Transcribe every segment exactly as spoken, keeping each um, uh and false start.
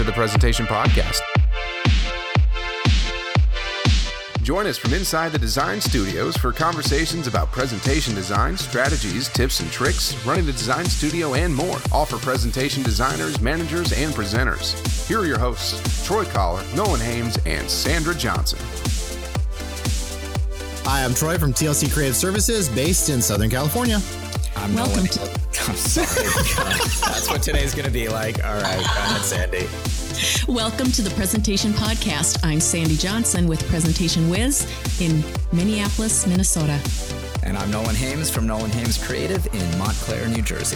to the Presentation Podcast. Join us from inside the design studios for conversations about presentation design, strategies, tips and tricks, running the design studio, and more, all for presentation designers, managers, and presenters. Here are your hosts, Troy Collar, Nolan Hames, and Sandra Johnson. Hi, I'm Troy from T L C Creative Services, based in Southern California. I'm Welcome to- I'm sorry. That's what today's going to be like. All right, go ahead, Sandy. Welcome to the Presentation Podcast. I'm Sandy Johnson with Presentation Wiz in Minneapolis, Minnesota. And I'm Nolan Hames from Nolan Hames Creative in Montclair, New Jersey.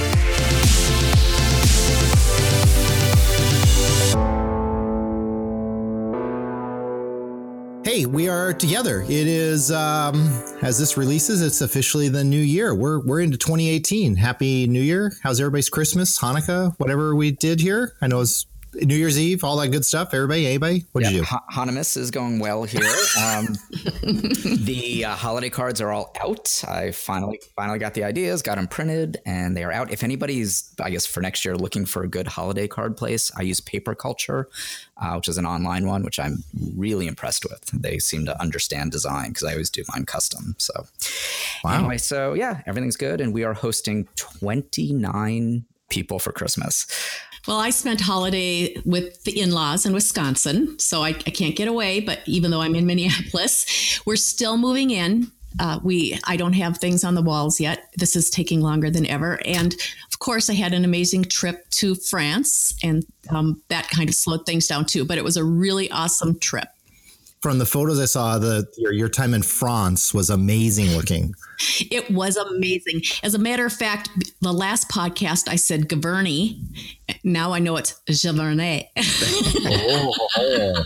Hey, we are together. It is, um, as this releases, it's officially the new year. We're we're into twenty eighteen. Happy New Year. How's everybody's Christmas, Hanukkah, whatever we did here? I know it's New Year's Eve, all that good stuff. Everybody, anybody? What did yep. you do? Ha- Hanukkah is going well here. Um, the uh, holiday cards are all out. I finally finally got the ideas, got them printed, and they are out. If anybody's, I guess, for next year looking for a good holiday card place, I use Paper Culture, uh, which is an online one, which I'm really impressed with. They seem to understand design because I always do mine custom. So wow. Anyway, so yeah, everything's good. And we are hosting twenty-nine people for Christmas. Well, I spent holiday with the in-laws in Wisconsin, so I, I can't get away. But even though I'm in Minneapolis, we're still moving in. Uh, we I don't have things on the walls yet. This is taking longer than ever. And of course, I had an amazing trip to France, and um, that kind of slowed things down too. But it was a really awesome trip. From the photos I saw, the your, your time in France was amazing looking. It was amazing. As a matter of fact, the last podcast I said Giverny. Now I know it's Giverny. oh, oh.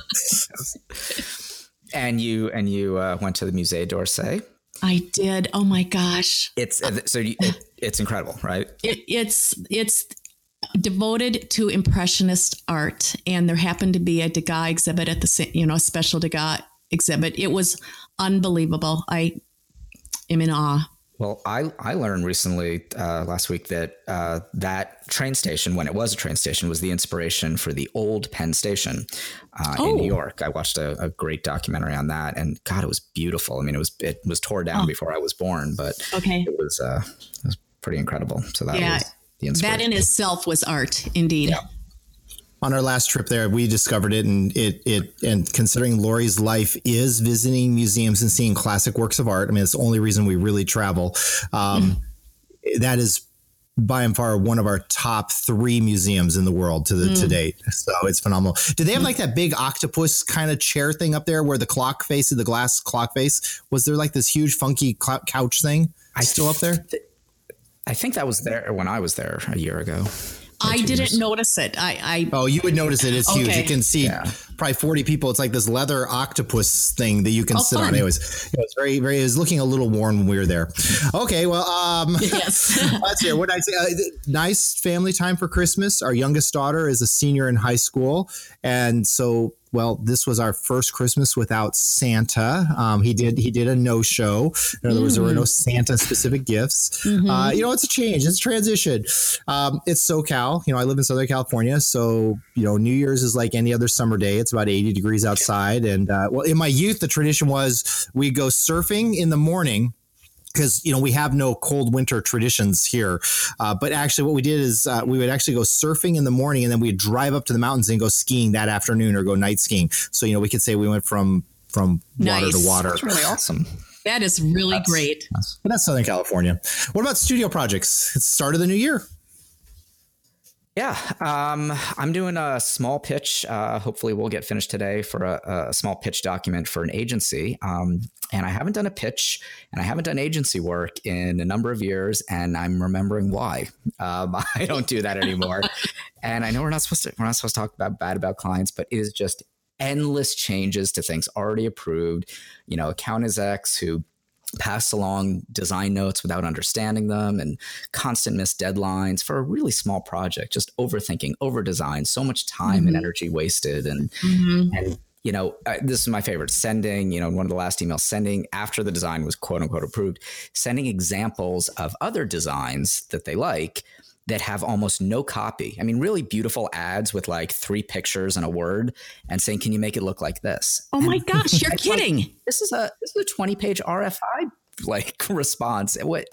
And you and you uh, went to the Musée d'Orsay. I did. Oh my gosh! It's so you, it, it's incredible, right? It, it's it's. devoted to Impressionist art, and there happened to be a Degas exhibit at the, you know, a special Degas exhibit. It was unbelievable. I am in awe. Well, I, I learned recently uh, last week that uh, that train station, when it was a train station, was the inspiration for the old Penn Station uh, oh. in New York. I watched a, a great documentary on that, and God, it was beautiful. I mean, it was it was tore down oh. before I was born, but okay. it was uh, it was pretty incredible. So that yeah. was. That in itself was art, indeed. Yeah. On our last trip there, we discovered it, and it it and considering Lori's life is visiting museums and seeing classic works of art. I mean, it's the only reason we really travel. Um, mm. That is by and far one of our top three museums in the world to the mm. to date. So it's phenomenal. Do they have like that big octopus kind of chair thing up there where the clock face, the glass clock face? Was there like this huge funky cl- couch thing I still up there? Th- I think that was there when I was there a year ago. I didn't years. notice it. I, I oh, you would notice it. It's okay. Huge. You can see yeah. probably forty people. It's like this leather octopus thing that you can oh, sit fun. on. Anyways, it was very, very. It was looking a little worn when we were there. Okay, well, um, yes. Let's hear. What did I say? Uh, nice family time for Christmas. Our youngest daughter is a senior in high school, and so. Well, this was our first Christmas without Santa. Um, he did he did a no-show. In other mm. words, there were no Santa-specific gifts. Mm-hmm. Uh, you know, it's a change. It's a transition. Um, it's SoCal. You know, I live in Southern California. So, you know, New Year's is like any other summer day. It's about eighty degrees outside. And, uh, well, in my youth, the tradition was we go surfing in the morning. Because, you know, we have no cold winter traditions here. Uh, but actually what we did is uh, we would actually go surfing in the morning, and then we'd drive up to the mountains and go skiing that afternoon or go night skiing. So, you know, we could say we went from from water nice. to water. That's really awesome. That is really that's, great. That's, but that's Southern California. What about studio projects? It's the start of the new year. Yeah, um, I'm doing a small pitch. Uh, hopefully we'll get finished today for a, a small pitch document for an agency. Um, and I haven't done a pitch and I haven't done agency work in a number of years. And I'm remembering why. Um, I don't do that anymore. And I know we're not supposed to, we're not supposed to talk about bad about clients, but it is just endless changes to things already approved. You know, account execs who pass along design notes without understanding them, and constant missed deadlines for a really small project, just overthinking, over design, so much time mm-hmm. and energy wasted. And, mm-hmm. and, you know, uh, this is my favorite, sending, you know, one of the last emails, sending after the design was quote unquote approved, sending examples of other designs that they like that have almost no copy. I mean, really beautiful ads with like three pictures and a word and saying, can you make it look like this? Oh my gosh, you're kidding. Like, this is a this is a twenty page R F I like response. What?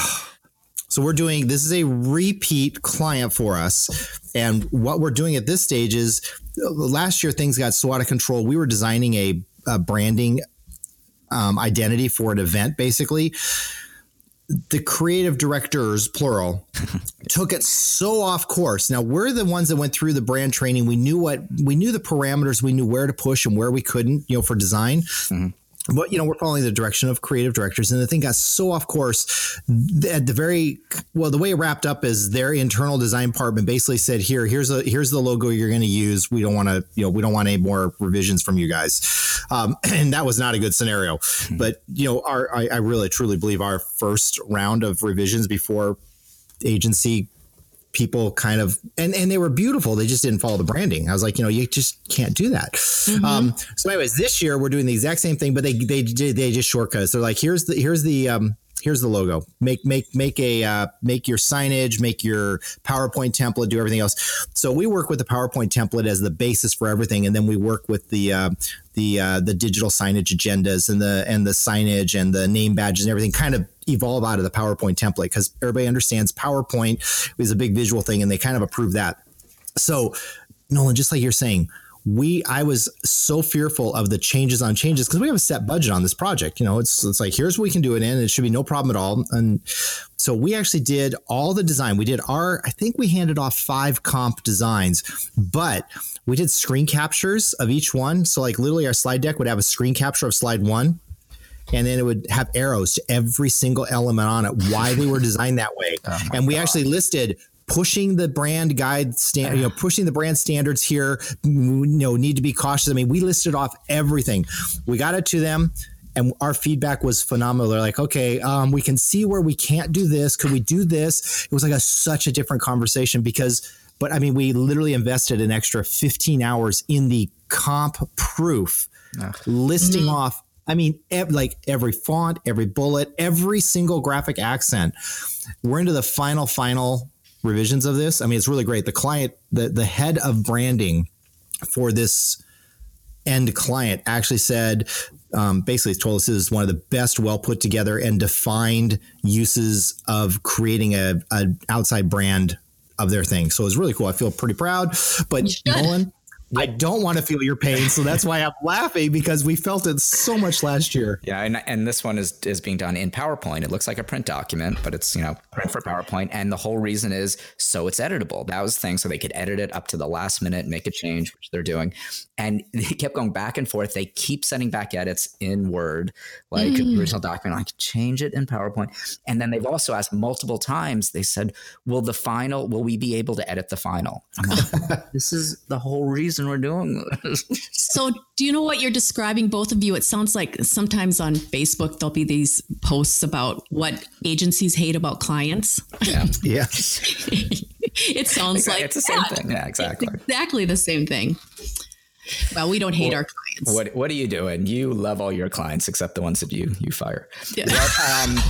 So we're doing, this is a repeat client for us. And what we're doing at this stage is, last year things got so out of control. We were designing a, a branding um, identity for an event, basically. The creative directors, plural, took it so off course. Now we're the ones that went through the brand training. We knew what, we knew the parameters, we knew where to push and where we couldn't, you know, for design. Mm-hmm. But, you know, we're following the direction of creative directors, and the thing got so off course at the very, well, the way it wrapped up is their internal design department basically said, here, here's a, here's the logo you're going to use. We don't want to, you know, we don't want any more revisions from you guys. Um, and that was not a good scenario, mm-hmm. but, you know, our, I, I really truly believe our first round of revisions before agency people kind of, and, and they were beautiful. They just didn't follow the branding. I was like, you know, you just can't do that. Mm-hmm. Um, so anyways, this year we're doing the exact same thing, but they, they, they just shortcuts. They're like, here's the, here's the, um, here's the logo, make, make, make a, uh, make your signage, make your PowerPoint template, do everything else. So we work with the PowerPoint template as the basis for everything. And then we work with the, uh, the, uh, the digital signage agendas and the, and the signage and the name badges and everything kind of evolve out of the PowerPoint template, because everybody understands PowerPoint is a big visual thing and they kind of approve that. So Nolan, just like you're saying, we, I was so fearful of the changes on changes because we have a set budget on this project. You know, it's, it's like, here's what we can do it in. It should be no problem at all. And so we actually did all the design. We did our, I think we handed off five comp designs, but we did screen captures of each one. So like literally our slide deck would have a screen capture of slide one. And then it would have arrows to every single element on it, why they were designed that way. Oh and we God. actually listed pushing the brand guide, stand, you know, pushing the brand standards here, you know, need to be cautious. I mean, we listed off everything. We got it to them and our feedback was phenomenal. They're like, okay, um, we can see where we can't do this. Could we do this? It was like a, such a different conversation because, but I mean, we literally invested an extra fifteen hours in the comp proof, oh. listing mm-hmm. off I mean, ev- like every font, every bullet, every single graphic accent. We're into the final, final revisions of this. I mean, it's really great. The client, the, the head of branding for this end client actually said, um, basically told us this is one of the best well put together and defined uses of creating a, a outside brand of their thing. So it was really cool. I feel pretty proud. But Nolan, I don't want to feel your pain, so that's why I'm laughing, because we felt it so much last year. Yeah, and and this one is is being done in PowerPoint. It looks like a print document, but it's, you know, print for PowerPoint. And the whole reason is so it's editable. That was the thing, so they could edit it up to the last minute, make a change, which they're doing. And they kept going back and forth. They keep sending back edits in Word, like mm. the original document, like change it in PowerPoint. And then they've also asked multiple times, they said, will the final, will we be able to edit the final? I'm like, this is the whole reason we're doing this. So do you know what you're describing, both of you? It sounds like sometimes on Facebook, there'll be these posts about what agencies hate about clients. Yeah. Yeah. It sounds like it's the same that. thing. Yeah, exactly. It's exactly the same thing. Well, we don't hate well, our clients. What What are you doing? You love all your clients except the ones that you you fire. Yeah. What, um,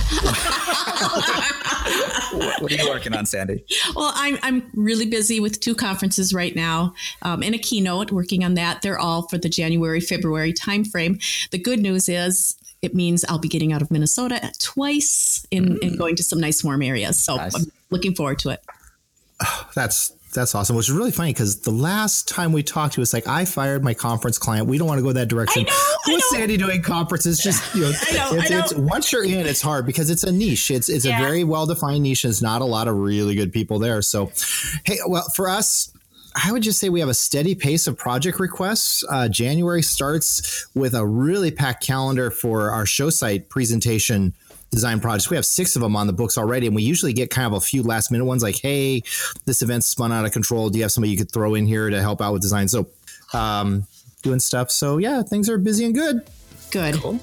what are you working on, Sandy? Well, I'm I'm really busy with two conferences right now, um, and a keynote. Working on that. They're all for the January February timeframe. The good news is it means I'll be getting out of Minnesota twice and, mm. and going to some nice warm areas. So nice. I'm looking forward to it. Oh, that's. That's awesome. Which is really funny because the last time we talked to us, like I fired my conference client. We don't want to go that direction. I know, What's I know. Sandy doing conferences? Just, you know, I know, it's, I know. It's, once you're in, it's hard because it's a niche. It's it's yeah. a very well-defined niche. There's not a lot of really good people there. So, hey, well, for us, I would just say we have a steady pace of project requests. Uh, January starts with a really packed calendar for our show site presentation design projects. We have six of them on the books already, and we usually get kind of a few last minute ones like, hey, this event's spun out of control. Do you have somebody you could throw in here to help out with design? So um, doing stuff. So yeah, things are busy and good. Good. Cool.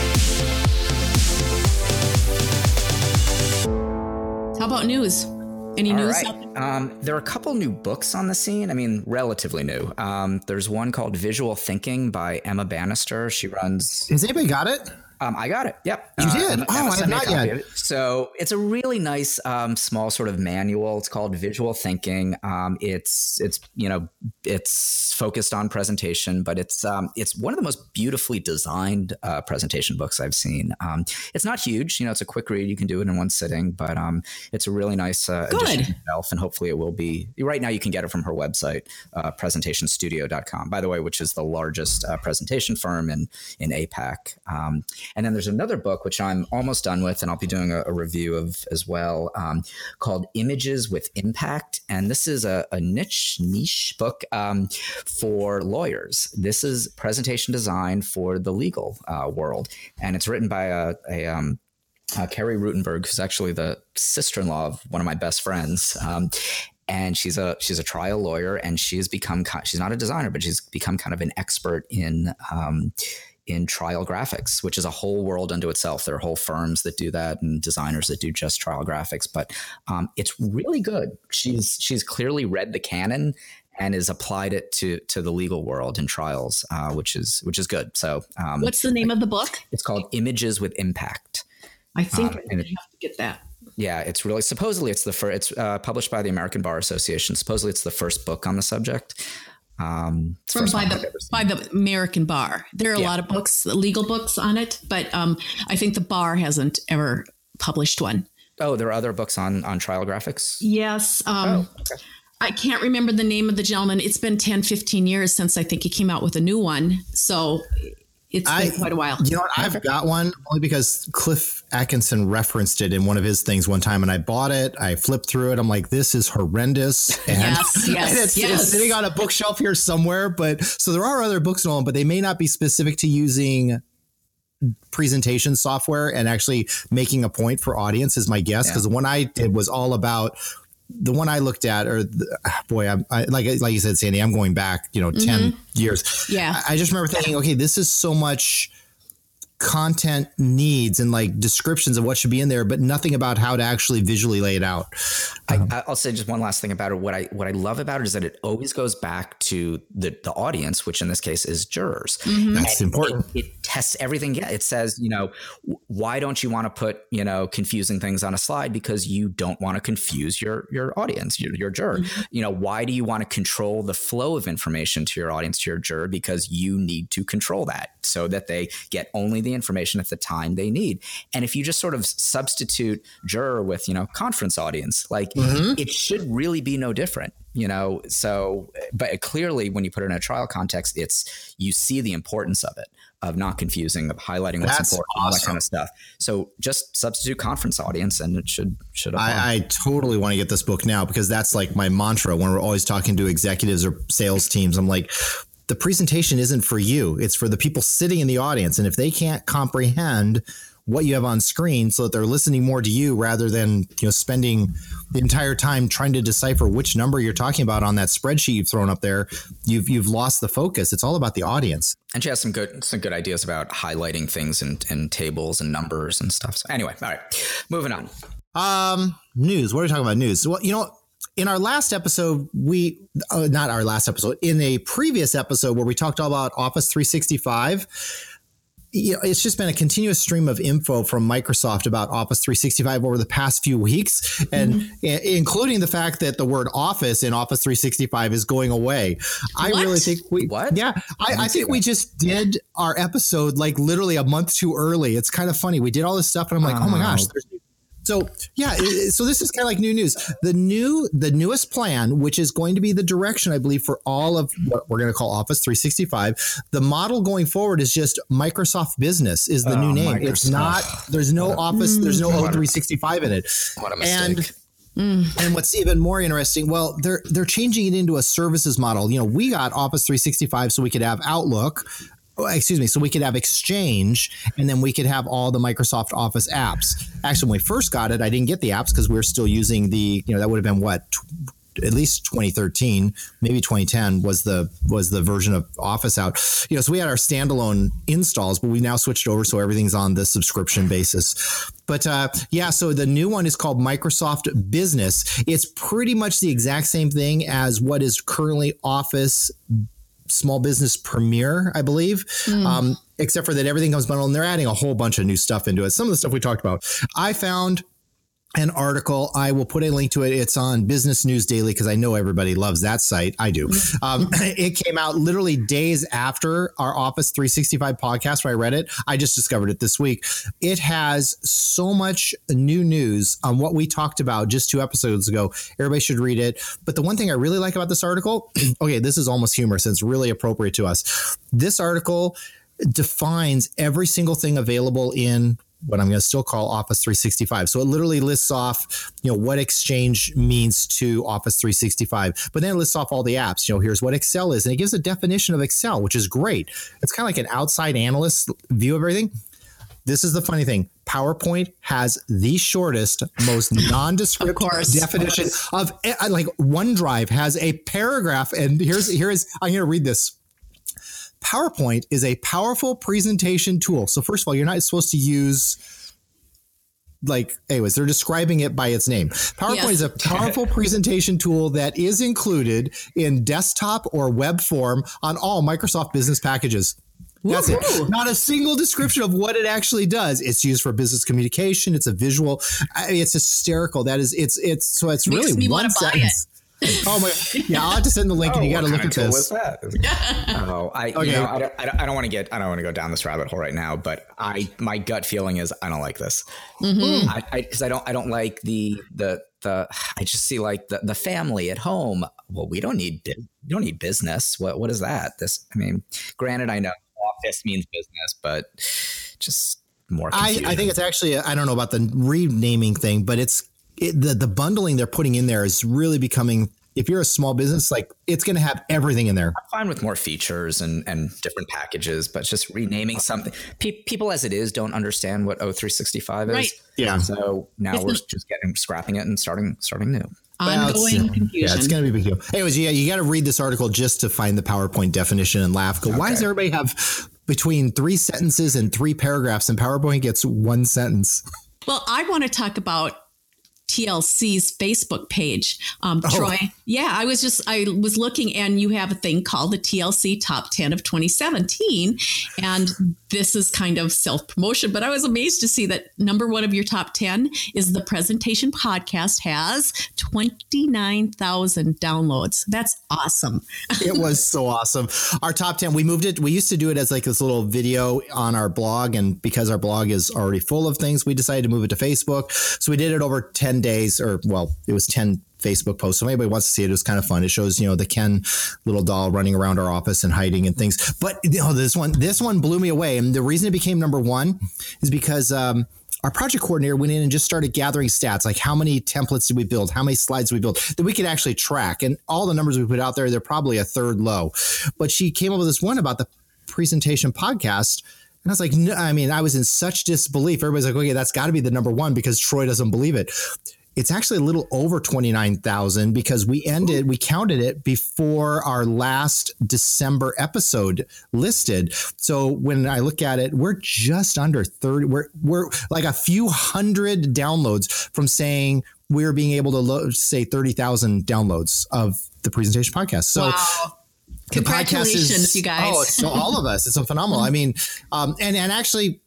How about news? Any All news? right. Um, there are a couple new books on the scene. I mean, relatively new. Um, there's one called Visual Thinking by Emma Bannister. She runs. Has anybody got it? Um, I got it. Yep. You Uh, did? Emma- Oh, Emma I have sent me a not copy yet. of it. So it's a really nice, um, small sort of manual. It's called Visual Thinking. Um, it's it's you know it's focused on presentation, but it's um, it's one of the most beautifully designed uh, presentation books I've seen. Um, it's not huge. You know, it's a quick read. You can do it in one sitting, but um, it's a really nice uh, Good. edition itself, and hopefully it will be. Right now, you can get it from her website, uh, presentation studio dot com. By the way, which is the largest uh, presentation firm in in A PAC. Um, And then there's another book, which I'm almost done with, and I'll be doing a, a review of as well, um, called Images with Impact. And this is a, a niche niche book um, for lawyers. This is presentation design for the legal uh, world. And it's written by a, a um, uh, Carrie Rutenberg, who's actually the sister-in-law of one of my best friends. Um, and she's a she's a trial lawyer, and she has become she's not a designer, but she's become kind of an expert in um, in trial graphics, which is a whole world unto itself. There are whole firms that do that and designers that do just trial graphics, but um, it's really good. She's she's clearly read the canon and has applied it to to the legal world and trials, uh, which is which is good. So, um, What's the name of the book? it's called Images with Impact. I think Um, I and have to get that. Yeah, it's really supposedly it's the first. It's uh, published by the American Bar Association. Supposedly, it's the first book on the subject. Um, it's From first by one I've the ever seen. by the American Bar. There are a Yeah. lot of books, legal books on it, but um, I think the bar hasn't ever published one. Oh, there are other books on on trial graphics. Yes. Um, Oh, okay. I can't remember the name of the gentleman. It's been ten, fifteen years since I think he came out with a new one. So it's been I- quite a while. You know what? I've got one only because Cliff Atkinson referenced it in one of his things one time, and I bought it. I flipped through it. I'm like, this is horrendous. And, Yes, yes, and it's, yes. it's sitting on a bookshelf here somewhere. But so there are other books, Nolan, but they may not be specific to using presentation software and actually making a point for audience, is my guess. Because the one I did was all about. The one I looked at, or the, boy, I'm, I, like like you said, Sandy, I'm going back, you know, ten years. Yeah. I, I just remember thinking, okay, this is so much content needs and like descriptions of what should be in there, but nothing about how to actually visually lay it out. I, I'll say just one last thing about it. What I what I love about it is that it always goes back to the the audience, which in this case is jurors. That's important. It, it tests everything. Yeah, it says, you know, why don't you want to put, you know, confusing things on a slide? Because you don't want to confuse your your audience, your, your juror. Mm-hmm. You know, why do you want to control the flow of information to your audience, to your juror? Because you need to control that so that they get only the information at the time they need. And if you just sort of substitute juror with, you know, conference audience, like mm-hmm. it should really be no different. You know, so, but clearly when you put it in a trial context, it's, you see the importance of it, of not confusing, of highlighting what's That's important, awesome. all that kind of stuff. So just substitute conference audience and it should, should apply. I, I totally want to get this book now because that's like my mantra when we're always talking to executives or sales teams. I'm like, the presentation isn't for you. It's for the people sitting in the audience. And if they can't comprehend what you have on screen so that they're listening more to you rather than, you know, spending the entire time trying to decipher which number you're talking about on that spreadsheet you've thrown up there, you've you've lost the focus. It's all about the audience. And she has some good some good ideas about highlighting things and, and tables and numbers and stuff. So anyway, all right, moving on. Um, news. What are we talking about? News. Well, you know, in our last episode, we uh, not our last episode, in a previous episode where we talked all about Office three sixty-five. You know, it's just been a continuous stream of info from Microsoft about Office three sixty-five over the past few weeks, and mm-hmm. I- including the fact that the word Office in Office three sixty-five is going away. I What? really think we, What? yeah, I, I think we just did our episode like literally a month too early. It's kind of funny. We did all this stuff, and I'm like, oh, oh my gosh. There's So yeah, so this is kind of like new news. The new, the newest plan, which is going to be the direction, I believe, for all of what we're going to call Office three sixty-five. The model going forward is just Microsoft Business is the oh, new name. Microsoft. It's not. There's no Office. Mm, there's no O three sixty-five in it. What a mistake. And, And what's even more interesting, well, they're they're changing it into a services model. You know, we got Office three sixty-five so we could have Outlook. Excuse me. So we could have Exchange, and then we could have all the Microsoft Office apps. Actually, when we first got it, I didn't get the apps because we were still using the, you know, that would have been what, at least twenty thirteen, maybe twenty ten was the was the version of Office out. You know, so we had our standalone installs, but we now switched over so everything's on the subscription basis. But uh, yeah, so the new one is called Microsoft Business. It's pretty much the exact same thing as what is currently Office Small Business Premier, I believe, mm. um, except for that everything comes bundled, and they're adding a whole bunch of new stuff into it. Some of the stuff we talked about. I found an article. I will put a link to it. It's on Business News Daily because I know everybody loves that site. I do. Um, it came out literally days after our Office three sixty-five podcast where I read it. I just discovered it this week. It has so much new news on what we talked about just two episodes ago. Everybody should read it. But the one thing I really like about this article, okay, this is almost humor, so it's really appropriate to us. This article defines every single thing available in what I'm going to still call Office three sixty-five. So it literally lists off, you know, what Exchange means to Office three sixty-five, but then it lists off all the apps. You know, here's what Excel is, and it gives a definition of Excel, which is great. It's kind of like an outside analyst view of everything. This is the funny thing. PowerPoint has the shortest, most nondescript course, definition of, of like OneDrive has a paragraph. And here's, here is, I'm going to read this. PowerPoint is a powerful presentation tool. So first of all, you're not supposed to use like, anyways, they're describing it by its name. PowerPoint yes. is a powerful presentation tool that is included in desktop or web form on all Microsoft Business packages. That's Woo-hoo. it. Not a single description of what it actually does. It's used for business communication. It's a visual. I mean, it's hysterical. That is, it's, it's, so it's Makes really me one sentence. Oh my! Yeah, I'll have to send the link, oh, and you got to look at this. What's that? oh, I, okay. you know, I don't, I don't want to get, I don't want to go down this rabbit hole right now. But I, my gut feeling is I don't like this. Mm-hmm. I, I, because I don't, I don't like the, the, the. I just see like the, the family at home. Well, we don't need, we don't need business. What, what is that? This, I mean, granted, I know Office means business, but just more. I, I think it's actually, I don't know about the renaming thing, but it's. It, the the bundling they're putting in there is really becoming, if you're a small business, like it's going to have everything in there. I'm fine with more features and, and different packages, but just renaming something. Pe- people as it is don't understand what O three sixty-five is. Right. Yeah. So now it's we're the- just getting scrapping it and starting starting new. Ongoing well, confusion. Yeah, it's going to be a big deal. Anyways, yeah, you got to read this article just to find the PowerPoint definition and laugh. Go, okay. Why does everybody have between three sentences and three paragraphs, and PowerPoint gets one sentence? Well, I want to talk about T L C's Facebook page. Um, oh. Troy. Yeah, I was just, I was looking, and you have a thing called the T L C Top ten of twenty seventeen. And this is kind of self-promotion, but I was amazed to see that number one of your top ten is the Presentation Podcast has twenty-nine thousand downloads. That's awesome. It was so awesome. Our top ten, we moved it. We used to do it as like this little video on our blog. And because our blog is already full of things, we decided to move it to Facebook. So we did it over ten days, or well, it was ten Facebook posts. So if anybody wants to see it, it was kind of fun. It shows, you know, the Ken little doll running around our office and hiding and things. But you know, this one, this one blew me away. And the reason it became number one is because um, our project coordinator went in and just started gathering stats, like how many templates did we build? How many slides did we build that we could actually track? And all the numbers we put out there, they're probably a third low. But she came up with this one about the Presentation Podcast. And I was like, no, I mean, I was in such disbelief. Everybody's like, okay, that's got to be the number one because Troy doesn't believe it. It's actually a little over twenty-nine thousand because we ended, we counted it before our last December episode listed. So when I look at it, we're just under thirty. We're, we're like a few hundred downloads from saying we're being able to lo- say thirty thousand downloads of the Presentation Podcast. So wow. Congratulations, is, you guys. Oh, so all of us. It's so phenomenal. I mean, um, and, and actually,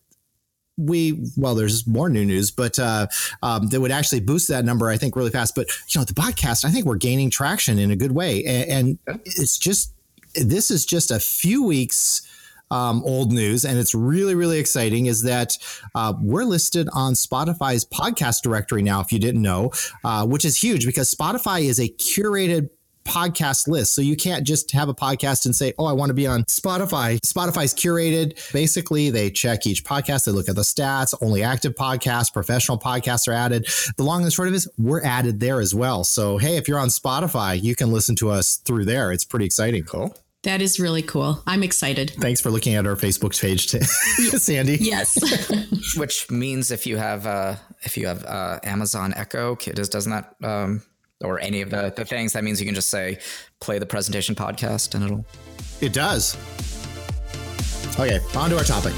we, well, there's more new news, but uh, um, that would actually boost that number, I think, really fast. But, you know, the podcast, I think we're gaining traction in a good way. And, and it's just, this is just a few weeks um, old news. And it's really, really exciting is that uh, we're listed on Spotify's podcast directory now, if you didn't know, uh, which is huge because Spotify is a curated podcast list. So you can't just have a podcast and say, oh, I want to be on Spotify. Spotify's curated. Basically, they check each podcast. They look at the stats. Only active podcasts, professional podcasts are added. The long and short of it is we're added there as well. So, hey, if you're on Spotify, you can listen to us through there. It's pretty exciting. Cool. That is really cool. I'm excited. Thanks for looking at our Facebook page, Sandy. Yes. Which means if you have uh, if you have uh, Amazon Echo, does doesn't that um or any of the, the things, that means you can just say, play the presentation podcast and it'll. It does. Okay, on to our topic.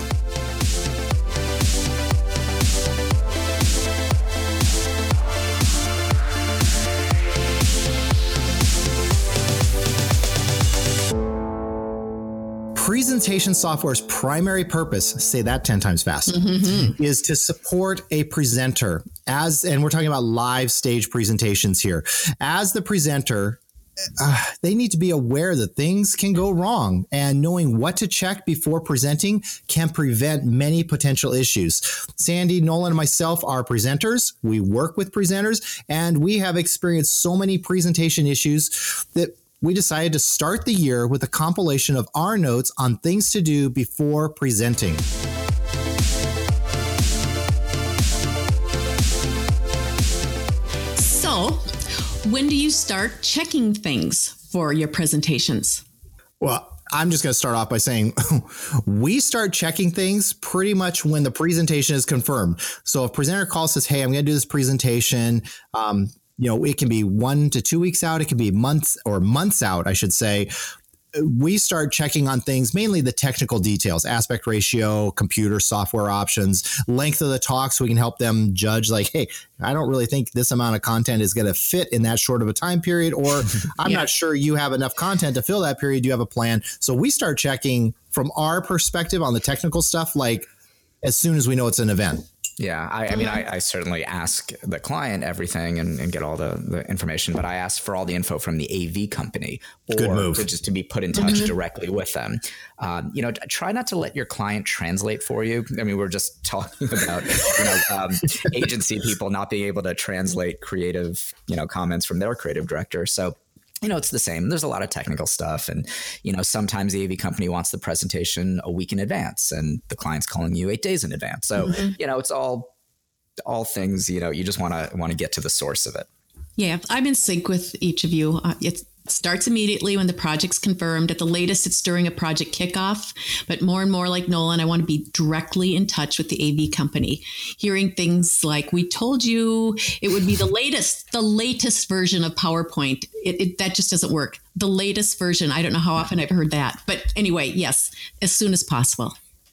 Presentation software's primary purpose, say that ten times fast, mm-hmm. is to support a presenter as, and we're talking about live stage presentations here. As the presenter, uh, they need to be aware that things can go wrong, and knowing what to check before presenting can prevent many potential issues. Sandy, Nolan, and myself are presenters. We work with presenters, and we have experienced so many presentation issues that we decided to start the year with a compilation of our notes on things to do before presenting. So, when do you start checking things for your presentations? Well, I'm just going to start off by saying we start checking things pretty much when the presentation is confirmed. So if presenter calls, says, hey, I'm going to do this presentation, um, you know, it can be one to two weeks out. It can be months or months out, I should say. We start checking on things, mainly the technical details, aspect ratio, computer software options, length of the talk, so we can help them judge like, hey, I don't really think this amount of content is going to fit in that short of a time period, or I'm yeah. not sure you have enough content to fill that period. Do you have a plan? So we start checking from our perspective on the technical stuff, like as soon as we know it's an event. Yeah, I, I mean, I, I certainly ask the client everything and, and get all the, the information, but I ask for all the info from the A V company, or Good move. To just to be put in touch mm-hmm. directly with them. Um, you know, try not to let your client translate for you. I mean, we're just talking about you know um, agency people not being able to translate creative you know comments from their creative director. So. You know, it's the same. There's a lot of technical stuff. And, you know, sometimes the A V company wants the presentation a week in advance and the client's calling you eight days in advance. So, mm-hmm. you know, it's all all things, you know, you just want to want to get to the source of it. Yeah, I'm in sync with each of you. Uh, it starts immediately when the project's confirmed. At the latest, it's during a project kickoff. But more and more like Nolan, I want to be directly in touch with the A V company. Hearing things like, we told you it would be the latest, the latest version of PowerPoint. It, it, that just doesn't work. The latest version. I don't know how often I've heard that. But anyway, yes, as soon as possible.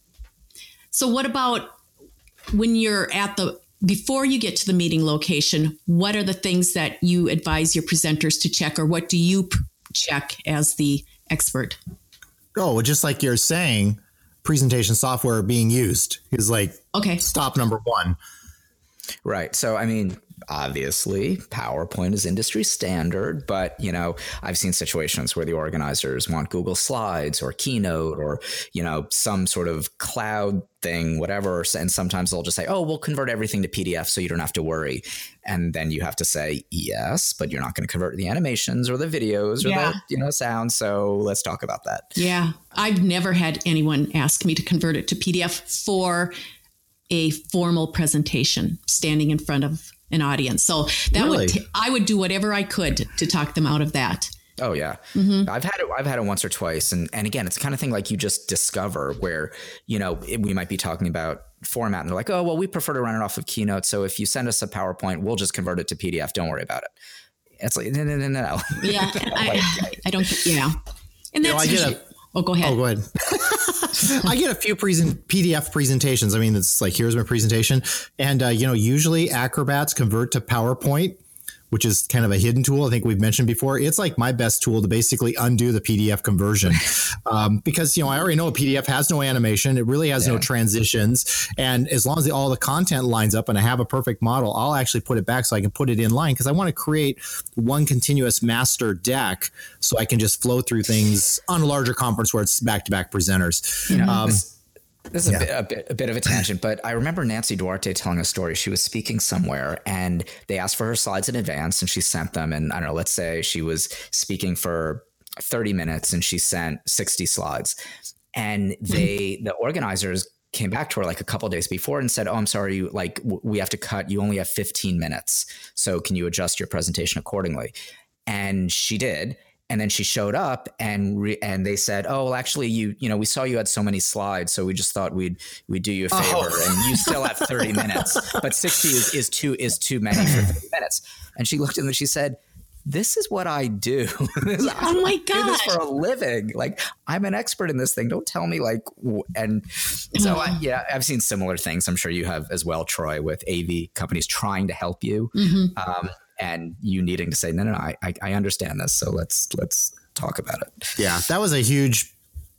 So what about when you're at the before you get to the meeting location, what are the things that you advise your presenters to check, or what do you p- check as the expert? Oh, well, just like you're saying, presentation software being used is like okay. stop number one. Right. So, I mean, obviously, PowerPoint is industry standard, but, you know, I've seen situations where the organizers want Google Slides or Keynote or, you know, some sort of cloud thing, whatever. And sometimes they'll just say, oh, we'll convert everything to P D F so you don't have to worry. And then you have to say, yes, but you're not going to convert the animations or the videos or yeah. the, you know, sound. So let's talk about that. Yeah. I've never had anyone ask me to convert it to P D F for a formal presentation standing in front of an audience. So that really? would, t- I would do whatever I could to talk them out of that. Oh yeah. Mm-hmm. I've had it, I've had it once or twice. And, and again, it's the kind of thing like you just discover where, you know, it, we might be talking about format and they're like, oh, well, we prefer to run it off of Keynote. So if you send us a PowerPoint, we'll just convert it to P D F. Don't worry about it. It's like, no, no, no, no. Yeah. I, I don't, yeah. And that's, you know, I usually, get a, oh, go ahead. Oh, go ahead. I get a few present P D F presentations. I mean, it's like, here's my presentation. And, uh, you know, usually Acrobats convert to PowerPoint, which is kind of a hidden tool. I think we've mentioned before. It's like my best tool to basically undo the P D F conversion um, because, you know, I already know a P D F has no animation. It really has yeah. no transitions. And as long as the, all the content lines up and I have a perfect model, I'll actually put it back so I can put it in line because I want to create one continuous master deck so I can just flow through things on a larger conference where it's back-to-back presenters. You know, um, this- This is yeah. a, bit, a bit a bit of a tangent, but I remember Nancy Duarte telling a story. She was speaking somewhere and they asked for her slides in advance and she sent them. And I don't know, let's say she was speaking for thirty minutes and she sent sixty slides. And they, the organizers came back to her like a couple of days before and said, oh, I'm sorry, you like w- we have to cut. You only have fifteen minutes. So can you adjust your presentation accordingly? And she did. And then she showed up and re- and they said, oh, well, actually, you you know, we saw you had so many slides, so we just thought we'd we'd do you a favor, oh. and you still have thirty minutes, but sixty is, is too is too many for thirty minutes. And she looked at them and she said, this is what I do. Oh my I do this gosh. for a living. Like, I'm an expert in this thing. Don't tell me like, w- and so I, yeah, I've seen similar things. I'm sure you have as well, Troy, with A V companies trying to help you, Mm-hmm. um, and you needing to say, no, no, no, I, I, I understand this. So let's, let's talk about it. Yeah, that was a huge,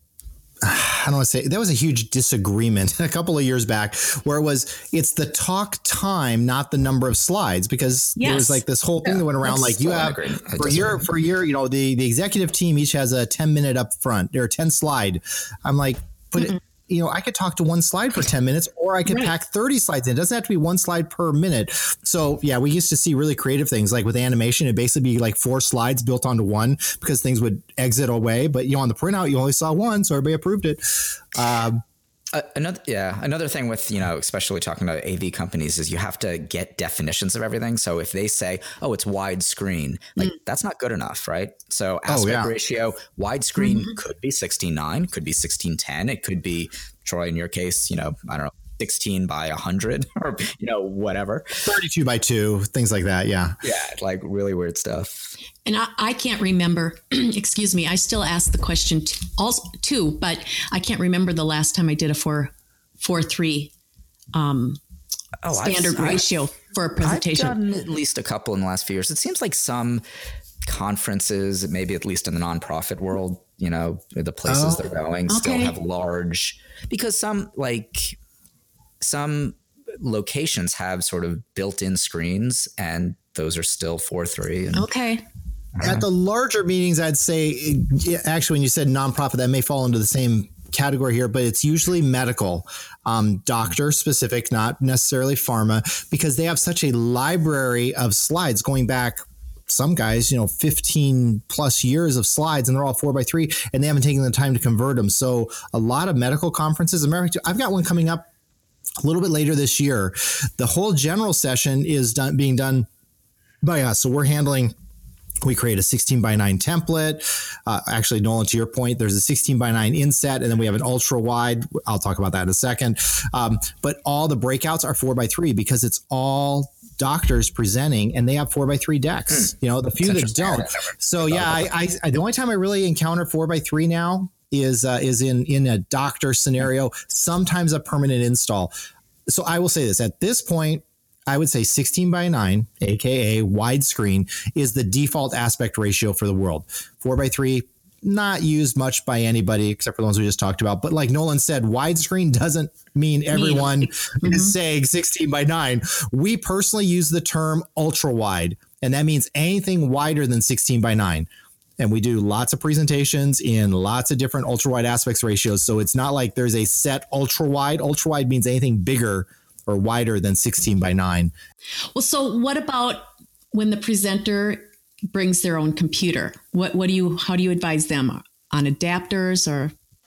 I don't want to say, that was a huge disagreement a couple of years back where it was, it's the talk time, not the number of slides, because there was Yes. like this whole thing Yeah, that went around, that's like you still have integrated. I for disagree. your, for your, you know, the, the executive team each has a ten minute up front or ten slide. I'm like, but it, you know, I could talk to one slide for ten minutes, or I could Right. pack thirty slides in. It doesn't have to be one slide per minute. So yeah, we used to see really creative things like with animation, it'd basically be like four slides built onto one because things would exit away. But you know, on the printout, you only saw one, so everybody approved it. Um, Uh, another, yeah, another thing with, you know, especially talking about A V companies is you have to get definitions of everything. So if they say, oh, it's widescreen, like that's not good enough, right? So aspect yeah. ratio, widescreen could be sixteen nine, could be sixteen ten. It could be, Troy, in your case, you know, I don't know, sixteen by one hundred or, you know, whatever. thirty-two by two, things like that. Yeah. Yeah, like really weird stuff. And I, I can't remember, excuse me, I still ask the question t- also too, but I can't remember the last time I did a four, four, three um, Oh, I've- standard I've- ratio for a I've presentation. done at least a couple in the last few years. It seems like some conferences, maybe at least in the nonprofit world, you know, the places Oh, they're going still okay. have large, because some like some locations have sort of built-in screens and those are still four three. And Okay. At the larger meetings, I'd say, yeah, actually, when you said nonprofit, that may fall into the same category here, but it's usually medical, um, doctor specific, not necessarily pharma, because they have such a library of slides going back. Some guys, you know, fifteen plus years of slides, and they're all four by three, and they haven't taken the time to convert them. So a lot of medical conferences, America, I've got one coming up a little bit later this year. The whole general session is done being done by us. So we're handling. We create a sixteen by nine template. Uh, actually, Nolan, to your point, there's a sixteen by nine inset, and then we have an ultra wide. I'll talk about that in a second. Um, but all the breakouts are four by three because it's all doctors presenting, and they have four by three decks. Hmm. Hmm. You know, the few that interesting. don't. So yeah, I, I, I the only time I really encounter four by three now is uh, is in in a doctor scenario. Sometimes a permanent install. So I will say this at this point. I would say sixteen by nine, A K A widescreen, is the default aspect ratio for the world. four by three, not used much by anybody except for the ones we just talked about. But like Nolan said, widescreen doesn't mean everyone Mm-hmm. is saying sixteen by nine. We personally use the term ultra wide, and that means anything wider than sixteen by nine. And we do lots of presentations in lots of different ultra wide aspects ratios. So it's not like there's a set ultra wide. Ultra wide means anything bigger or wider than sixteen by nine. Well, so what about when the presenter brings their own computer? What what do you how do you advise them on adapters or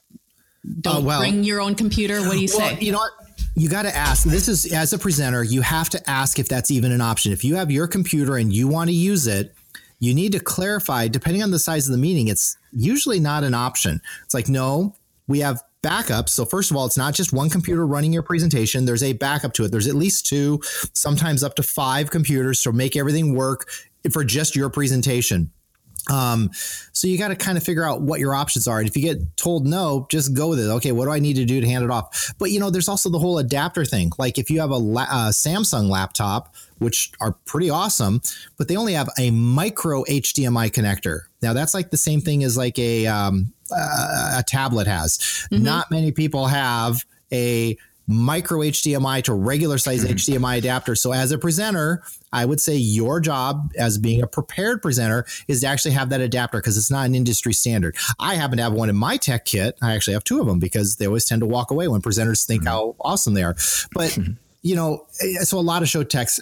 don't Uh, well- bring your own computer? What do you Well, say? you know what? You got to ask. This is, as a presenter, you have to ask if that's even an option. If you have your computer and you want to use it, you need to clarify, depending on the size of the meeting, it's usually not an option. It's like, no, we have backups. So first of all, it's not just one computer running your presentation. There's a backup to it. There's at least two, sometimes up to five computers to make everything work for just your presentation. Um, so you got to kind of figure out what your options are. And if you get told no, just go with it. Okay, what do I need to do to hand it off? But, you know, there's also the whole adapter thing. Like if you have a, la- a Samsung laptop, which are pretty awesome, but they only have a micro H D M I connector. Now that's like the same thing as like a, um, uh, a tablet has. Mm-hmm. Not many people have a micro H D M I to regular size mm-hmm. H D M I adapter. So as a presenter, I would say your job as being a prepared presenter is to actually have that adapter because it's not an industry standard. I happen to have one in my tech kit. I actually have two of them because they always tend to walk away when presenters think mm-hmm. how awesome they are. But, mm-hmm. you know, so a lot of show techs,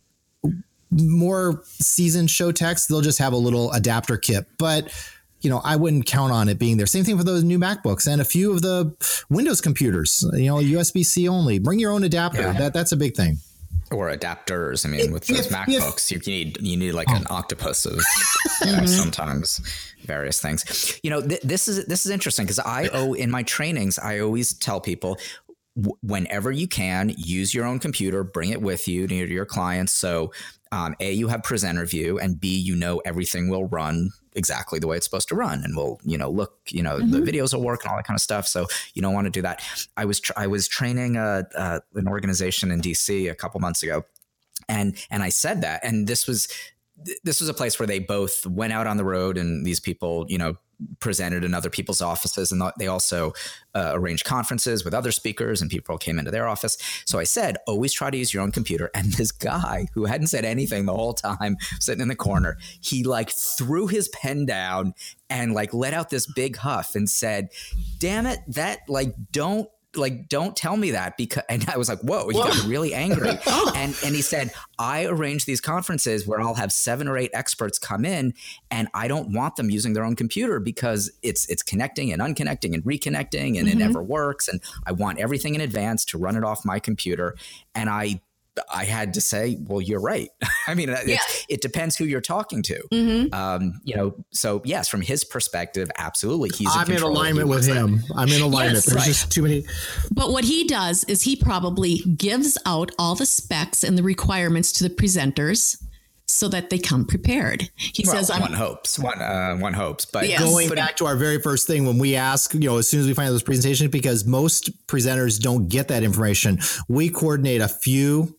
more seasoned show techs, they'll just have a little adapter kit. But you know, I wouldn't count on it being there. Same thing for those new MacBooks and a few of the Windows computers, you know, U S B C only. Bring your own adapter. Yeah. That That's a big thing. Or adapters. I mean, with those if, MacBooks, if, you need you need like oh. an octopus of uh, sometimes various things. You know, th- this is this is interesting because I owe in my trainings, I always tell people w- whenever you can, use your own computer, bring it with you to your clients. So um, A, you have presenter view, and B, you know everything will run exactly the way it's supposed to run, and will, you know, look, you know, mm-hmm. the videos will work and all that kind of stuff. So you don't want to do that. I was tra- I was training a, a, an organization in D C a couple months ago, and and I said that, and this was this was a place where they both went out on the road, and these people, you know, presented in other people's offices, and they also uh, arranged conferences with other speakers, and people came into their office. So I said, always try to use your own computer. And this guy who hadn't said anything the whole time, sitting in the corner, he like threw his pen down and like let out this big huff and said, damn it, that like don't like, don't tell me that, because, and I was like, whoa, he got really angry. and and he said, I arrange these conferences where I'll have seven or eight experts come in, and I don't want them using their own computer because it's it's connecting and unconnecting and reconnecting, and mm-hmm. it never works. And I want everything in advance to run it off my computer. And I I had to say, well, you're right. I mean, yeah. it, it depends who you're talking to. Mm-hmm. Um, you know, so yes, from his perspective, absolutely. He's I'm in alignment with him. Like, I'm in alignment. Yes, There's right. just too many. But what he does is he probably gives out all the specs and the requirements to the presenters so that they come prepared. He well, says, one I'm, hopes, one, uh, one hopes, but yes. going but back to our very first thing, when we ask, you know, as soon as we find those presentations, because most presenters don't get that information, we coordinate a few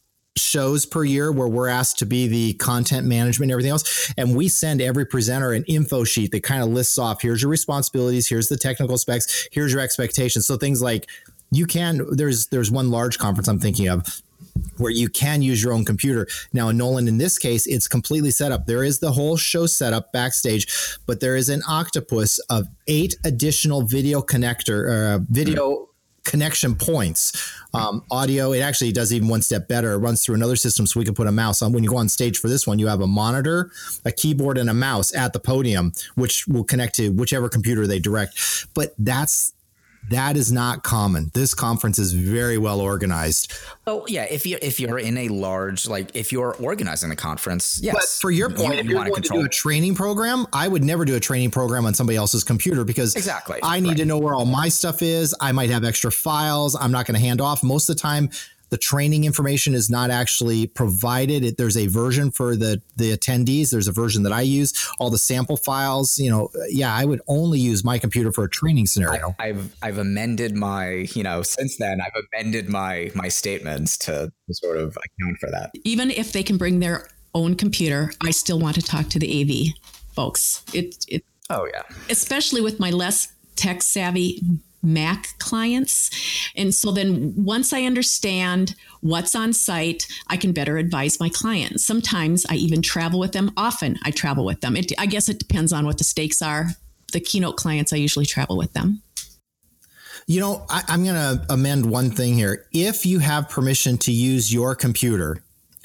shows per year where we're asked to be the content management and everything else. And we send every presenter an info sheet that kind of lists off, here's your responsibilities, here's the technical specs, here's your expectations. So things like you can, there's, there's one large conference I'm thinking of where you can use your own computer. Now in Nolan, in this case, it's completely set up. There is the whole show set up backstage, but there is an octopus of eight additional video connector, uh, video mm-hmm. connection points, um, audio. It actually does even one step better. It runs through another system, so we can put a mouse on. When you go on stage for this one, you have a monitor, a keyboard, and a mouse at the podium, which will connect to whichever computer they direct. But that's that is not common. This conference is very well organized. Oh yeah, if you if you're in a large, like if you're organizing the conference, yes. But for your point, you, if you're you going to do a training program, I would never do a training program on somebody else's computer, because exactly I need right. to know where all my stuff is. I might have extra files. I'm not going to hand off. Most of the time, the training information is not actually provided. It, there's a version for the, the attendees. There's a version that I use. All the sample files, you know, yeah, I would only use my computer for a training scenario. I, I've I've amended my, you know, since then, I've amended my my statements to sort of account for that. Even if they can bring their own computer, I still want to talk to the A V folks. It, it oh, yeah. Especially with my less tech savvy Mac clients. And so then once I understand what's on site, I can better advise my clients. Sometimes I even travel with them. Often I travel with them. It, I guess it depends on what the stakes are. The keynote clients, I usually travel with them. You know, I, I'm going to amend one thing here. If you have permission to use your computer,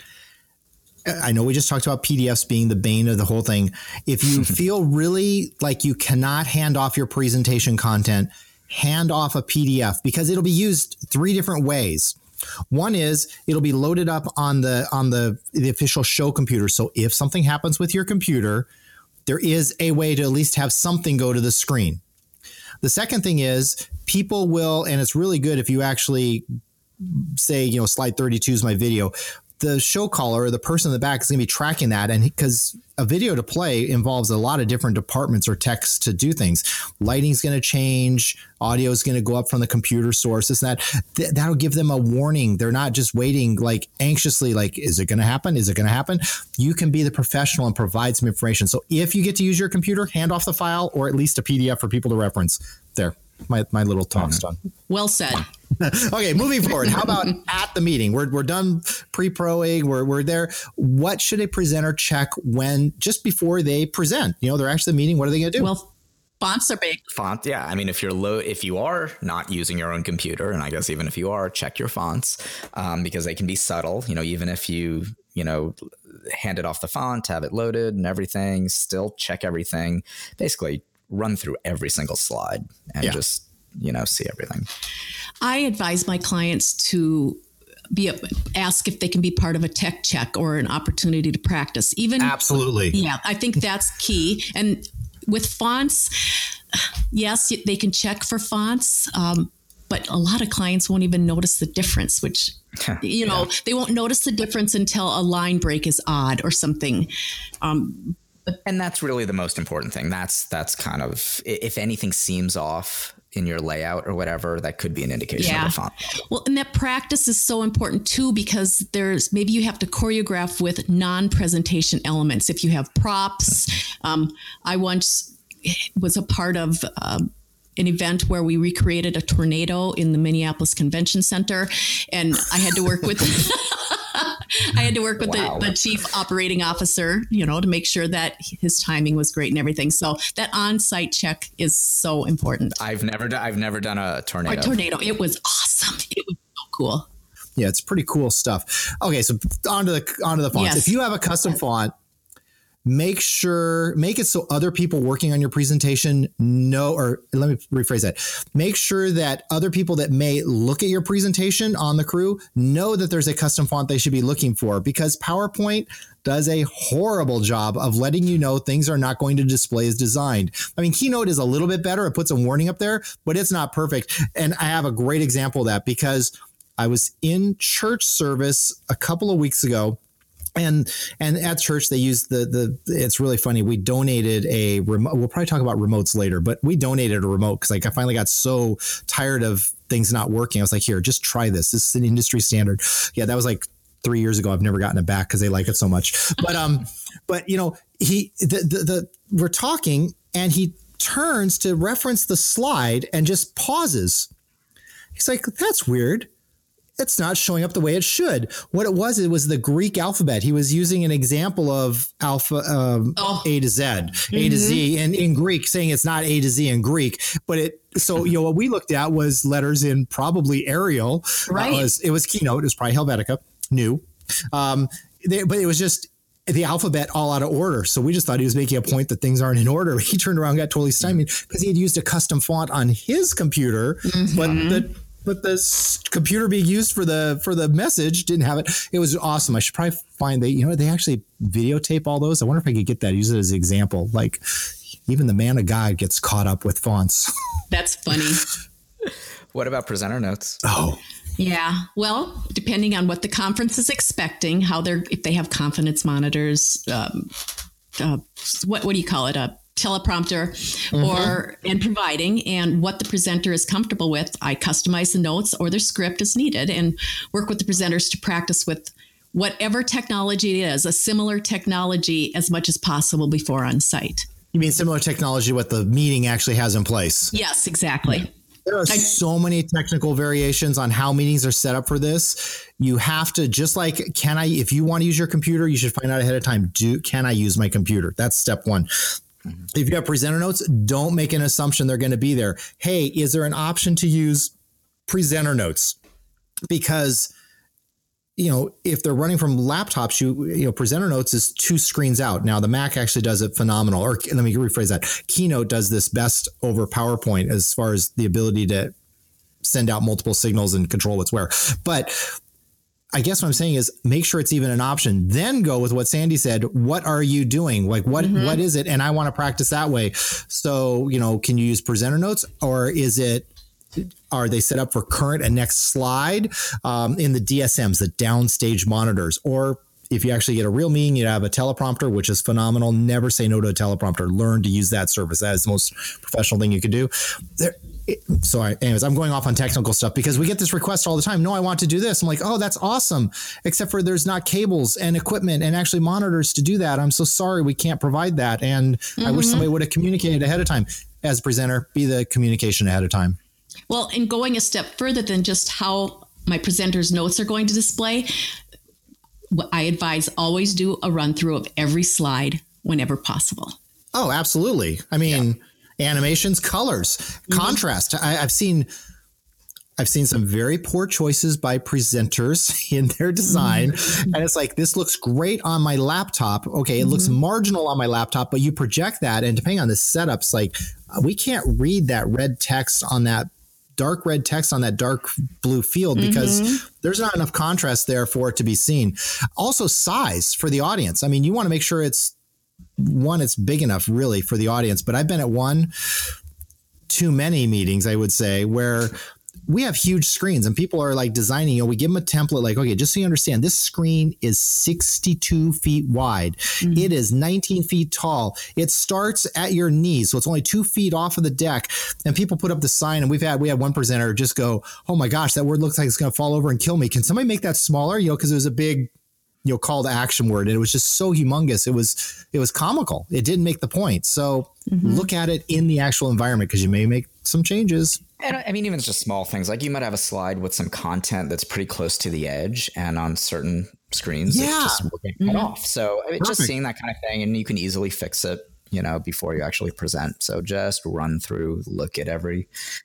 I know we just talked about P D Fs being the bane of the whole thing. If you feel really like you cannot hand off your presentation content, hand off a P D F, because it'll be used three different ways. One is it'll be loaded up on the on the, the official show computer. So if something happens with your computer, there is a way to at least have something go to the screen. The second thing is people will, and it's really good if you actually say, you know, slide thirty-two is my video. The show caller or the person in the back is going to be tracking that. And because a video to play involves a lot of different departments or techs to do things. Lighting's going to change. Audio is going to go up from the computer source. This and that. Th- that'll give them a warning. They're not just waiting like anxiously, like, is it going to happen? Is it going to happen? You can be the professional and provide some information. So if you get to use your computer, hand off the file or at least a P D F for people to reference. There. My, my little talk's done. Well said. Okay, moving forward. How about at the meeting? We're we're done pre-proing. We're we're there. What should a presenter check when just before they present? You know, they're actually meeting. What are they going to do? Well, fonts are big. Font, yeah. I mean, if you're low, if you are not using your own computer, and I guess even if you are, check your fonts um, because they can be subtle. You know, even if you you know hand it off the font, have it loaded and everything, still check everything. Basically, run through every single slide and yeah. just, you know, see everything. I advise my clients to be a, ask if they can be part of a tech check or an opportunity to practice. Even absolutely. Yeah, I think that's key. And with fonts, yes, they can check for fonts. Um, but a lot of clients won't even notice the difference, which, you know, yeah. they won't notice the difference until a line break is odd or something. Um, but, and that's really the most important thing. That's, that's kind of, if anything seems off in your layout or whatever, that could be an indication yeah. of a font. Well, and that practice is so important too, because there's maybe you have to choreograph with non-presentation elements. If you have props, um, I once was a part of um, an event where we recreated a tornado in the Minneapolis Convention Center, and I had to work with I had to work with wow. the, the chief operating officer, you know, to make sure that his timing was great and everything. So that on-site check is so important. I've never done, I've never done a tornado. A tornado. It was awesome. It was so cool. Yeah, it's pretty cool stuff. Okay, so onto the onto the fonts. Yes. If you have a custom font, make sure, make it so other people working on your presentation know, or let me rephrase that. Make sure that other people that may look at your presentation on the crew know that there's a custom font they should be looking for, because PowerPoint does a horrible job of letting you know things are not going to display as designed. I mean, Keynote is a little bit better. It puts a warning up there, but it's not perfect. And I have a great example of that, because I was in church service a couple of weeks ago. And and at church, they use the, the it's really funny. We donated a remote. We'll probably talk about remotes later, but we donated a remote because like I finally got so tired of things not working. I was like, here, just try this. This is an industry standard. Yeah, that was like three years ago. I've never gotten it back because they like it so much. But um, but you know, he the, the the we're talking and he turns to reference the slide and just pauses. He's like, that's weird. It's not showing up the way it should. What it was, it was the Greek alphabet. He was using an example of alpha um, oh. A to Z, mm-hmm. A to Z in, in Greek, saying it's not A to Z in Greek. But it, so, you know, what we looked at was letters in probably Arial. Right. Uh, it, was, it was Keynote. It was probably Helvetica, new. Um, they, but it was just the alphabet all out of order. So we just thought he was making a point that things aren't in order. He turned around and got totally stymied because he had used a custom font on his computer, mm-hmm. but the But the computer being used for the for the message didn't have it. It was awesome. I should probably find they, you know, they actually videotape all those. I wonder if I could get that, use it as an example. Like even the man of God gets caught up with fonts. That's funny. What about presenter notes? Oh, yeah. Well, depending on what the conference is expecting, how they're, if they have confidence monitors, um, uh, what what do you call it? A teleprompter mm-hmm. or and providing and what the presenter is comfortable with. I customize the notes or their script as needed and work with the presenters to practice with whatever technology it is, a similar technology as much as possible before on site. You mean similar technology what the meeting actually has in place? Yes, exactly. There are I, so many technical variations on how meetings are set up for this. You have to, just like, can I, if you want to use your computer, you should find out ahead of time, do, can I use my computer? That's step one. Mm-hmm. If you have presenter notes, don't make an assumption they're going to be there. Hey, is there an option to use presenter notes? Because, you know, if they're running from laptops, you, you know, presenter notes is two screens out. Now the Mac actually does it phenomenal. Or let me rephrase that. Keynote does this best over PowerPoint as far as the ability to send out multiple signals and control what's where. But I guess what I'm saying is make sure it's even an option. Then go with what Sandy said. What are you doing? Like, what, mm-hmm. what is it? And I want to practice that way. So, you know, can you use presenter notes, or is it, are they set up for current and next slide um, in the D S Ms, the downstage monitors? Or if you actually get a real meeting, you have a teleprompter, which is phenomenal. Never say no to a teleprompter. Learn to use that service. That is the most professional thing you could do. There, So I, anyways, I'm going off on technical stuff because we get this request all the time. No, I want to do this. I'm like, oh, that's awesome. Except for there's not cables and equipment and actually monitors to do that. I'm so sorry. We can't provide that. And mm-hmm. I wish somebody would have communicated ahead of time. As a presenter, be the communication ahead of time. Well, and going a step further than just how my presenter's notes are going to display, I advise always do a run through of every slide whenever possible. Oh, absolutely. I mean, yeah. Animations, colors, mm-hmm. contrast. I, I've seen, I've seen some very poor choices by presenters in their design. Mm-hmm. And it's like, this looks great on my laptop. Okay. It mm-hmm. looks marginal on my laptop, but you project that. And depending on the setups, like we can't read that red text on that dark red text on that dark blue field because mm-hmm. there's not enough contrast there for it to be seen. Also size for the audience. I mean, you want to make sure it's one, it's big enough really for the audience, but I've been at one too many meetings, I would say, where we have huge screens and people are like designing, you know, we give them a template like, okay, just so you understand, this screen is sixty-two feet wide. Mm-hmm. It is nineteen feet tall. It starts at your knees. So it's only two feet off of the deck. And people put up the sign, and we've had, we had one presenter just go, oh my gosh, that word looks like it's going to fall over and kill me. Can somebody make that smaller? You know, cause it was a big, you know, call to action word. And it was just so humongous. It was, it was comical. It didn't make the point. So mm-hmm. look at it in the actual environment, because you may make some changes. And I mean, even just small things, like you might have a slide with some content that's pretty close to the edge, and on certain screens, yeah. it's just cut mm-hmm. off. So I mean, just seeing that kind of thing, and you can easily fix it, you know, before you actually present. So just run through, look at every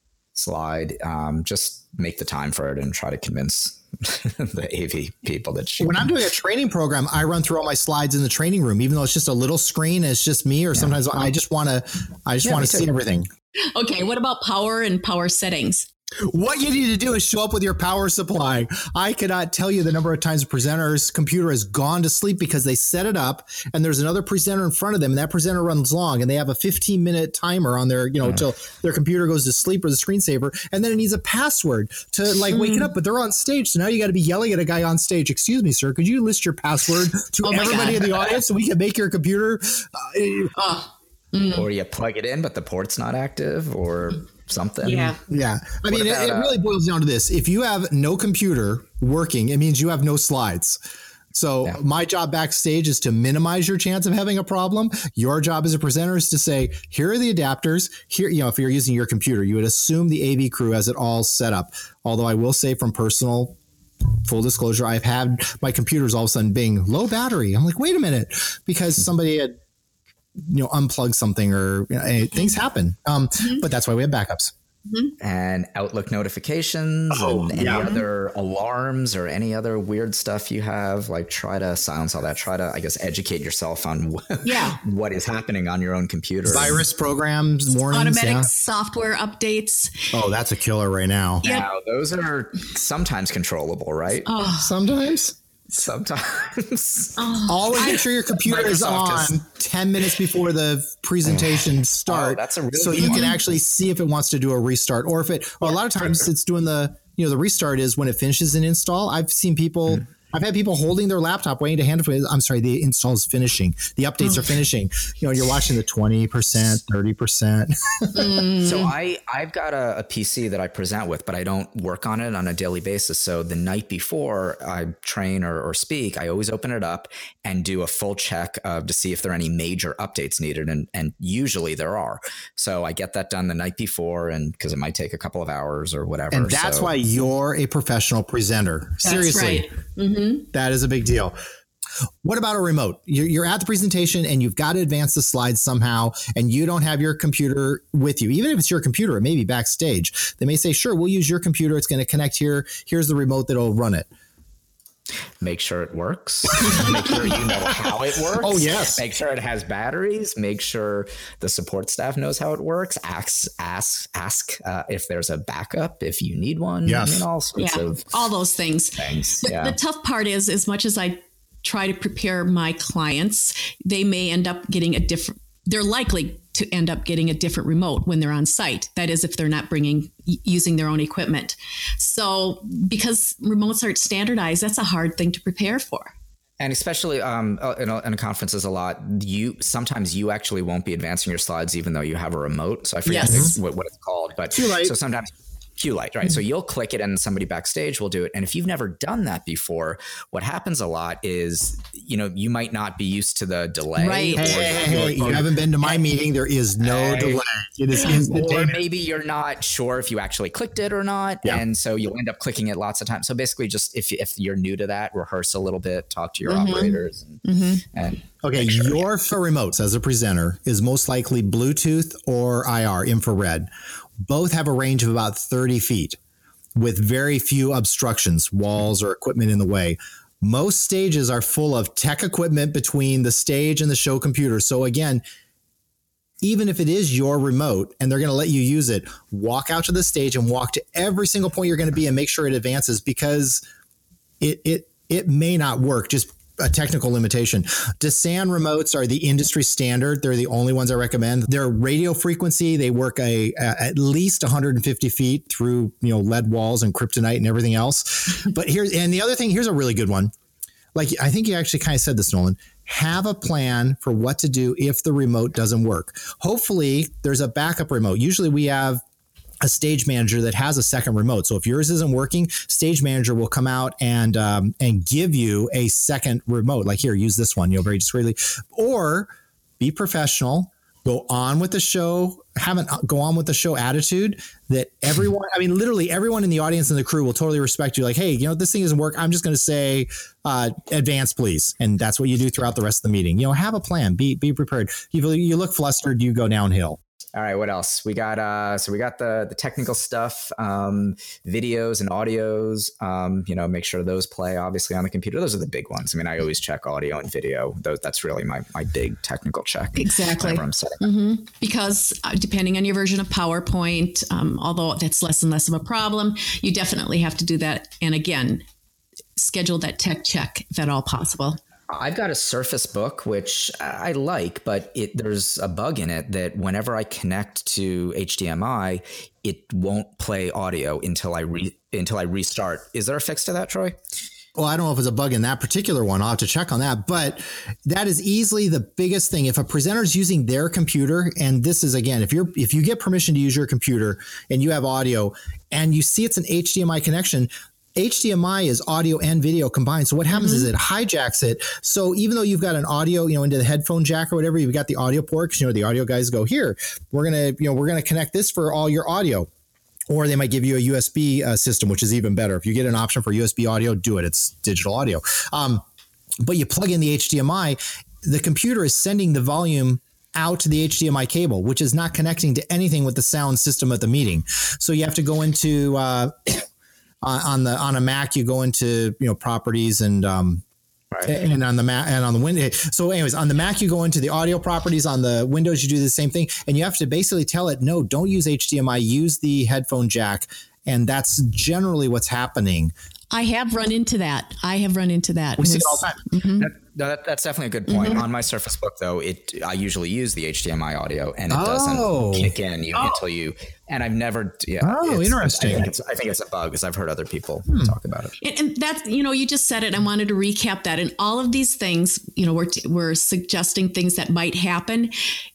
slide, um, just make the time for it and try to convince the A V people that she when I'm doing a training program, I run through all my slides in the training room, even though it's just a little screen, and it's just me, or yeah. sometimes I just want to, I just yeah, want to see everything. Okay. What about power and power settings? What you need to do is show up with your power supply. I cannot tell you the number of times a presenter's computer has gone to sleep because they set it up and there's another presenter in front of them, and that presenter runs long, and they have a fifteen minute timer on their, you know, until mm. their computer goes to sleep, or the screensaver. And then it needs a password to like mm. wake it up, but they're on stage. So now you got to be yelling at a guy on stage. Excuse me, sir, could you list your password to oh everybody God. in the audience so we can make your computer? Uh, oh. Mm. Or you plug it in, but the port's not active, or something. Yeah. Yeah. I what mean, about, it, it really boils down to this. If you have no computer working, it means you have no slides. So yeah. my job backstage is to minimize your chance of having a problem. Your job as a presenter is to say, here are the adapters. Here, you know, if you're using your computer, you would assume the A V crew has it all set up. Although I will say, from personal full disclosure, I've had my computers all of a sudden being low battery. I'm like, wait a minute, because somebody had, you know, unplug something, or you know, things happen. Um, mm-hmm. But that's why we have backups. Mm-hmm. And Outlook notifications oh, and any yeah. other alarms or any other weird stuff you have, like try to silence all that. Try to, I guess, educate yourself on what, yeah. what is happening on your own computer. Virus programs, warnings, automatic yeah. software updates. Oh, that's a killer right now. Yep. Now, those are sometimes controllable, right? Oh. Sometimes. Sometimes. Oh, Always make sure your computer is on is, ten minutes before the presentation start. Oh, that's a really so you one. can actually see if it wants to do a restart, or if it, or a lot of times it's doing the, you know, the restart is when it finishes an install. I've seen people, mm. I've had people holding their laptop waiting to hand it. I'm sorry, the install is finishing. The updates oh. are finishing. You know, you're watching the twenty percent, thirty percent. mm. So I, I've got a, a P C that I present with, but I don't work on it on a daily basis. So the night before I train or, or speak, I always open it up and do a full check of to see if there are any major updates needed. And, and usually there are. So I get that done the night before, and because it might take a couple of hours or whatever. And that's so. why you're a professional presenter. That's Seriously. Right. Mm-hmm. That is a big deal. What about a remote? You're, you're at the presentation and you've got to advance the slides somehow, and you don't have your computer with you. Even if it's your computer, it may be backstage. They may say, sure, we'll use your computer. It's going to connect here. Here's the remote that'll run it. Make sure it works. Make sure you know how it works. Oh, yes. Make sure it has batteries. Make sure the support staff knows how it works. Ask, ask, ask uh, if there's a backup, if you need one. Yes. I mean, all sorts yeah, of all those things. things. The, yeah. the tough part is, as much as I try to prepare my clients, they may end up getting a different, they're likely to end up getting a different remote when they're on site. That is, if they're not bringing, using their own equipment. So because remotes aren't standardized, that's a hard thing to prepare for. And especially um, in, a, in a conferences a lot, you sometimes you actually won't be advancing your slides even though you have a remote. So I forget yes. what, what it's called, but Q-Lite. So sometimes Q-Lite, right? Mm-hmm. So you'll click it and somebody backstage will do it. And if you've never done that before, what happens a lot is, you know, you might not be used to the delay. Right. Hey, hey, hey, hey, you haven't been to my meeting. There is no hey. delay. It is instantaneous. Or maybe you're not sure if you actually clicked it or not. Yeah. And so you'll end up clicking it lots of times. So basically just if, if you're new to that, rehearse a little bit, talk to your mm-hmm. operators. And, mm-hmm. and okay, sure, your yeah. remotes as a presenter is most likely Bluetooth or I R, infrared. Both have a range of about thirty feet. With very few obstructions, walls or equipment in the way. Most stages are full of tech equipment between the stage and the show computer. So again, even if it is your remote and they're going to let you use it, walk out to the stage and walk to every single point you're going to be and make sure it advances, because it it it may not work. Just a technical limitation. DeSan remotes are the industry standard. They're the only ones I recommend. They're radio frequency. They work a, a at least one hundred fifty feet through, you know, lead walls and kryptonite and everything else. But here's, and the other thing, here's a really good one. Like, I think you actually kind of said this, Nolan. Have a plan for what to do if the remote doesn't work. Hopefully there's a backup remote. Usually we have a stage manager that has a second remote. So if yours isn't working, stage manager will come out and um, and give you a second remote. Like, here, use this one, you know, very discreetly. Or be professional, go on with the show, have an go on with the show attitude that everyone, I mean, literally everyone in the audience and the crew will totally respect you. Like, hey, you know, this thing doesn't work. I'm just going to say uh, advance, please. And that's what you do throughout the rest of the meeting. You know, have a plan, be be prepared. You, you look flustered, you go downhill. All right, what else? We got uh so we got the the technical stuff, um, videos and audios, um, you know, make sure those play obviously on the computer. Those are the big ones. I mean, I always check audio and video. Those that's really my my big technical check. Exactly. I'm setting mm-hmm. Because uh, depending on your version of PowerPoint, um, although that's less and less of a problem, you definitely have to do that. And again, schedule that tech check if at all possible. I've got a Surface Book, which I like, but it, there's a bug in it that whenever I connect to H D M I, it won't play audio until I re, until I restart. Is there a fix to that, Troy? Well, I don't know if it's a bug in that particular one. I'll have to check on that. But that is easily the biggest thing. If a presenter's using their computer, and this is, again, if you're if you get permission to use your computer and you have audio and you see it's an H D M I connection, H D M I is audio and video combined. So what happens mm-hmm. is it hijacks it. So even though you've got an audio, you know, into the headphone jack or whatever, you've got the audio port, because, you know, the audio guys go, here, we're going to, you know, we're going to connect this for all your audio. Or they might give you a U S B uh, system, which is even better. If you get an option for U S B audio, do it. It's digital audio. Um, but you plug in the H D M I, the computer is sending the volume out to the H D M I cable, which is not connecting to anything with the sound system at the meeting. So you have to go into... Uh, on the on a Mac, you go into, you know, properties and um right. and on the Mac and on the Windows. So anyways, on the Mac, you go into the audio properties. On the Windows, you do the same thing, and you have to basically tell it, no, don't use H D M I, use the headphone jack. And that's generally what's happening. I have run into that. I have run into that. We see it all the time. Mm-hmm. That, that, that's definitely a good point. Mm-hmm. On my Surface Book, though, it I usually use the H D M I audio, and it oh. doesn't kick in you, oh. until you. And I've never. Yeah. Oh, interesting. I think, it's, I think it's a bug, because I've heard other people hmm. talk about it. And, and that's, you know, you just said it. I wanted to recap that. And all of these things, you know, we're we're suggesting things that might happen.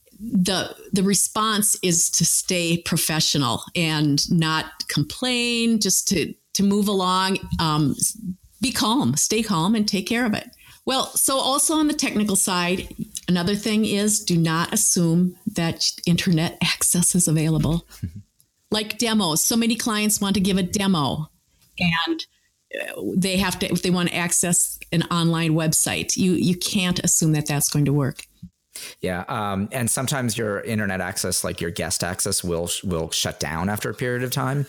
The the response is to stay professional and not complain, just to to move along, um, be calm, stay calm, and take care of it. Well, so also on the technical side, another thing is do not assume that internet access is available. Like demos, so many clients want to give a demo, and they have to, if they want to access an online website, you you can't assume that that's going to work. Yeah, um, and sometimes your internet access, like your guest access, will will shut down after a period of time.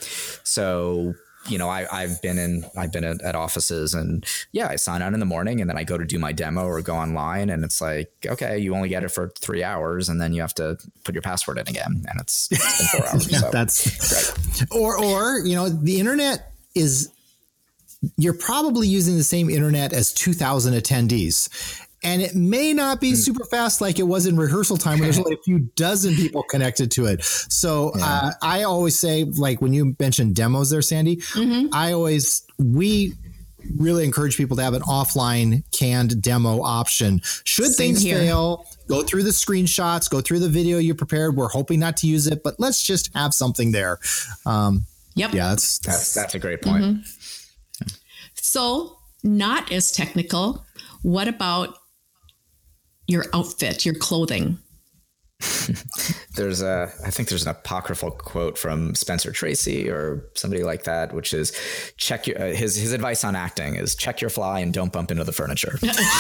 So, you know, I, I've been in, I've been at, at offices, and yeah, I sign on in the morning, and then I go to do my demo or go online, and it's like, okay, you only get it for three hours, and then you have to put your password in again, and it's, it's been four hours. yeah, so that's great. Or, or you know, the internet is, you're probably using the same internet as two thousand attendees. And it may not be super fast like it was in rehearsal time when there's only a few dozen people connected to it. So yeah. uh, I always say, like when you mentioned demos there, Sandy, mm-hmm. I always, we really encourage people to have an offline canned demo option. Should Same things here. fail, go through the screenshots, go through the video you prepared. We're hoping not to use it, but let's just have something there. Um, yep. Yeah, that's, that's, that's a great point. Mm-hmm. So not as technical. What about your outfit, your clothing? There's a, I think there's an apocryphal quote from Spencer Tracy or somebody like that, which is check your, uh, his, his advice on acting is check your fly and don't bump into the furniture.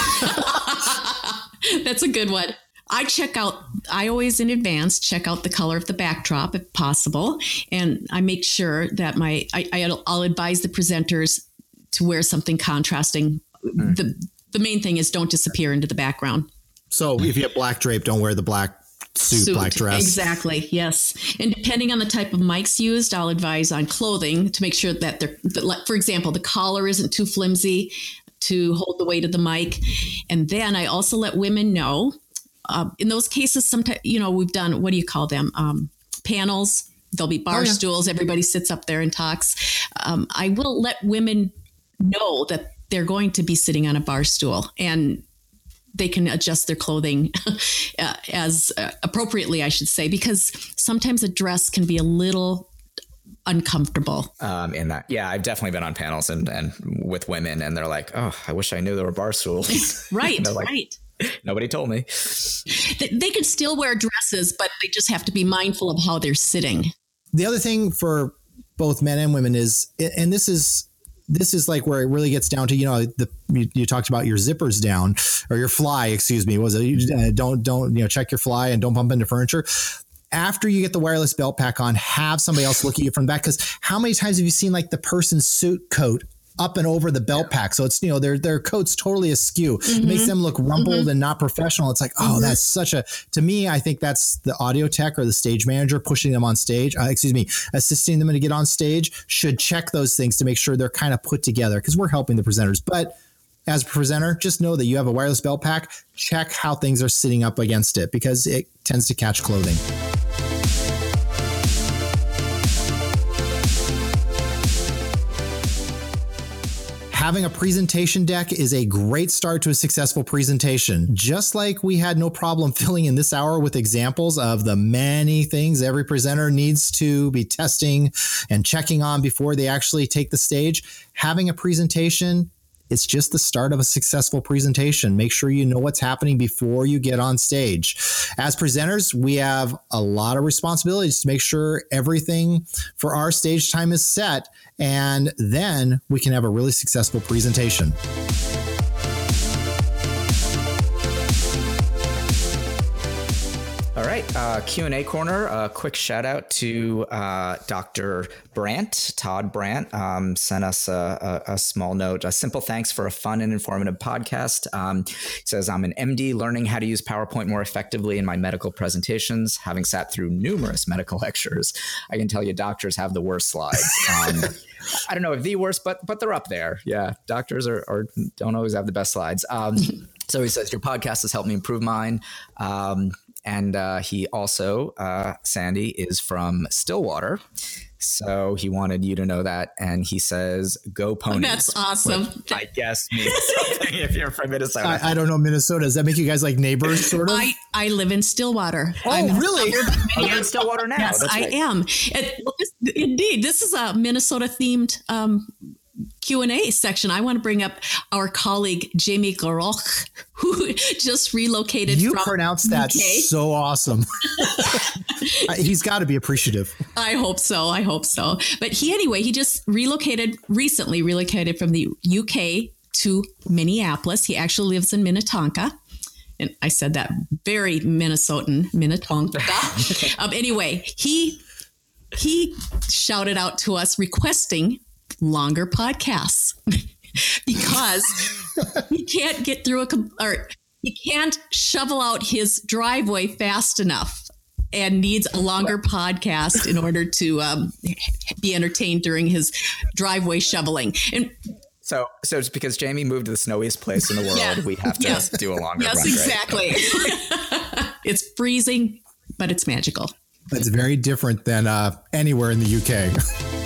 That's a good one. I check out, I always in advance check out the color of the backdrop if possible. And I make sure that my, I, I'll, I'll advise the presenters to wear something contrasting. Mm. The, the main thing is don't disappear into the background. So if you have black drape, don't wear the black suit, suit, black dress. Exactly. Yes. And depending on the type of mics used, I'll advise on clothing to make sure that they're, that, for example, the collar isn't too flimsy, to hold the weight of the mic. And then I also let women know, uh, in those cases, sometimes, you know, we've done, what do you call them? Um, panels. There'll be bar oh, yeah. stools. Everybody sits up there and talks. Um, I will let women know that they're going to be sitting on a bar stool, and they can adjust their clothing uh, as uh, appropriately, I should say, because sometimes a dress can be a little uncomfortable. Um, in that, yeah, I've definitely been on panels and, and with women, and they're like, "Oh, I wish I knew there were bar stools." Right, like, right. Nobody told me. They, they can still wear dresses, but they just have to be mindful of how they're sitting. The other thing for both men and women is, and this is this is like where it really gets down to, you know, the you, you talked about your zippers down, or your fly, excuse me, was it? Uh, don't don't you know check your fly and don't bump into furniture. After you get the wireless belt pack on, have somebody else look at you from the back, because how many times have you seen like the person's suit coat up and over the belt pack? So it's, you know, their their coat's totally askew. Mm-hmm. It makes them look rumpled mm-hmm. and not professional. It's like, oh, mm-hmm. that's such a, to me, I think that's the audio tech or the stage manager pushing them on stage, uh, excuse me, assisting them to get on stage should check those things to make sure they're kind of put together, because we're helping the presenters. But as a presenter, just know that you have a wireless belt pack, check how things are sitting up against it, because it tends to catch clothing. Having a presentation deck is a great start to a successful presentation. Just like we had no problem filling in this hour with examples of the many things every presenter needs to be testing and checking on before they actually take the stage, having a presentation, it's just the start of a successful presentation. Make sure you know what's happening before you get on stage. As presenters, we have a lot of responsibilities to make sure everything for our stage time is set, and then we can have a really successful presentation. All right, uh, Q and A corner. A quick shout out to uh, Doctor Brandt, Todd Brandt, um, sent us a, a, a small note, a simple thanks for a fun and informative podcast. Um, he says, I'm an M D learning how to use PowerPoint more effectively in my medical presentations, having sat through numerous medical lectures. I can tell you doctors have the worst slides. Um, I don't know if the worst, but but they're up there. Yeah, doctors are, are don't always have the best slides. Um, so he says, your podcast has helped me improve mine. Um, And uh, he also, uh, Sandy, is from Stillwater. So he wanted you to know that. And he says, go Ponies. That's awesome. I guess means something if you're from Minnesota. I, I don't know Minnesota. Does that make you guys like neighbors, sort of? I, I live in Stillwater. Oh, I'm really? Oh, you're in Stillwater now. Yes, That's I right. am. It, this, indeed, this is a Minnesota-themed um Q and A section. I want to bring up our colleague, Jamie Garoch, who just relocated you from You pronounced that U K. So awesome. He's got to be appreciative. I hope so. I hope so. But he, anyway, he just relocated, recently relocated from the U K to Minneapolis. He actually lives in Minnetonka. And I said that very Minnesotan, Minnetonka. um, anyway, he he shouted out to us requesting longer podcasts because he can't get through a or he can't shovel out his driveway fast enough and needs a longer podcast in order to um, be entertained during his driveway shoveling. And so, so it's because Jamie moved to the snowiest place in the world. Yeah. We have to yes. do a longer yes, run. Yes, exactly. Right? It's freezing, but it's magical. It's very different than uh, anywhere in the U K.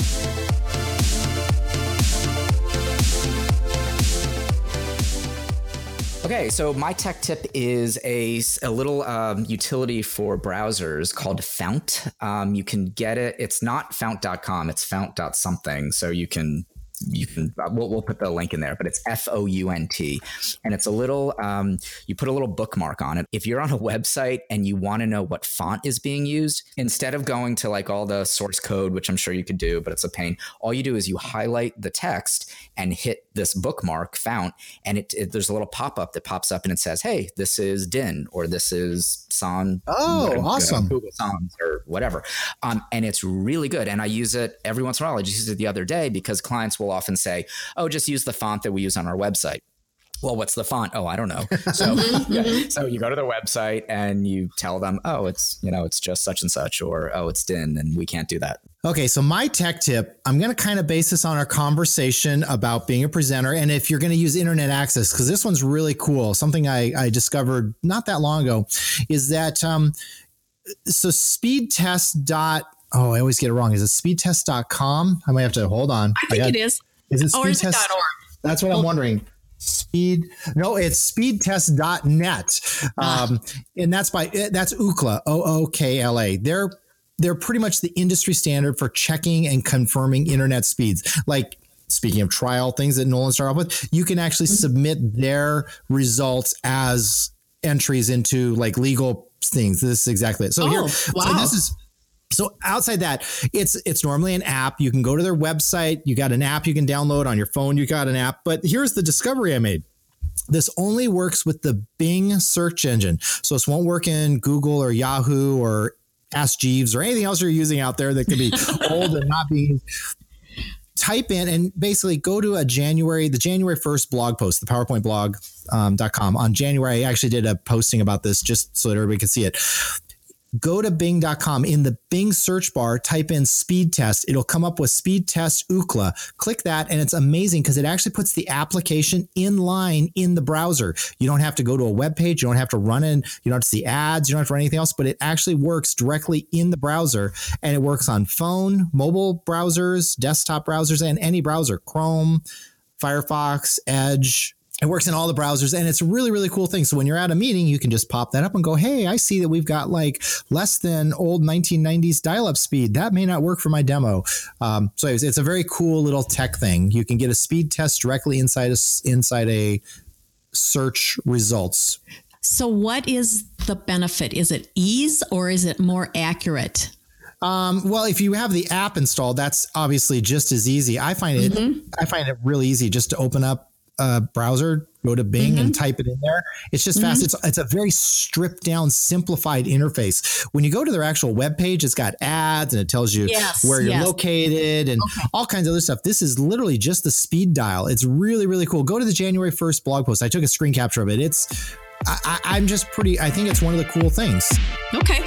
Okay, so my tech tip is a, a little um, utility for browsers called Fount. Um, you can get it. It's not fount dot com. It's fount dot something. So you can you can we'll, we'll put the link in there, but it's F O U N T, and it's a little um, you put a little bookmark on it. If you're on a website and you want to know what font is being used, instead of going to like all the source code, which I'm sure you could do, but it's a pain, all you do is you highlight the text and hit this bookmark fount, and it, it there's a little pop-up that pops up and it says, hey, this is Din, or this is Sans. Oh, whatever, awesome. You know, Google Sans or whatever. Um, and it's really good. And I use it every once in a while. I just used it the other day because clients will often say, oh, just use the font that we use on our website. well, what's the font? Oh, I don't know. So, yeah. So you go to their website and you tell them, oh, it's, you know, it's just such and such, or, oh, it's D I N and we can't do that. Okay. So my tech tip, I'm going to kind of base this on our conversation about being a presenter. And if you're going to use internet access, because this one's really cool. Something I, I discovered not that long ago is that, um, so speed test dot, oh, I always get it wrong. Is it speed test dot com? I might have to hold on. I think I got, it is. Is it or is it .org? That's what I'm wondering. Speed. No, it's speed test dot net. Um, and that's by, that's Ookla, O O K L A. They're, they're pretty much the industry standard for checking and confirming internet speeds. Like, speaking of trial things that Nolan started off with, you can actually mm-hmm. submit their results as entries into like legal things. This is exactly it. So oh, here, wow. so this is, So outside that, it's it's normally an app. You can go to their website. You got an app you can download on your phone. You got an app. But here's the discovery I made. This only works with the Bing search engine. So this won't work in Google or Yahoo or Ask Jeeves or anything else you're using out there that could be old and not being. Type in and basically go to a January, the January first blog post, the PowerPoint blog um, dot com. On January, I actually did a posting about this just so that everybody could see it. Go to Bing dot com. In the Bing search bar, type in speed test. It'll come up with speed test Ookla. Click that, and it's amazing because it actually puts the application in line in the browser. You don't have to go to a web page. You don't have to run in. You don't have to see ads. You don't have to run anything else, but it actually works directly in the browser, and it works on phone, mobile browsers, desktop browsers, and any browser, Chrome, Firefox, Edge. It works in all the browsers, and it's a really, really cool thing. So when you're at a meeting, you can just pop that up and go, hey, I see that we've got like less than old nineteen nineties dial-up speed. That may not work for my demo. Um, so it's, it's a very cool little tech thing. You can get a speed test directly inside a, inside a search results. So what is the benefit? Is it ease or is it more accurate? Um, well, if you have the app installed, that's obviously just as easy. I find it, mm-hmm. I find it really easy just to open up a browser, go to Bing mm-hmm. and type it in there. It's just mm-hmm. fast. It's it's a very stripped down, simplified interface. When you go to their actual webpage, it's got ads and it tells you yes, where you're yes. located and okay. all kinds of other stuff. This is literally just the speed dial. It's really, really cool. Go to the January first blog post. I took a screen capture of it. It's, I, I, I'm just pretty, I think it's one of the cool things. Okay.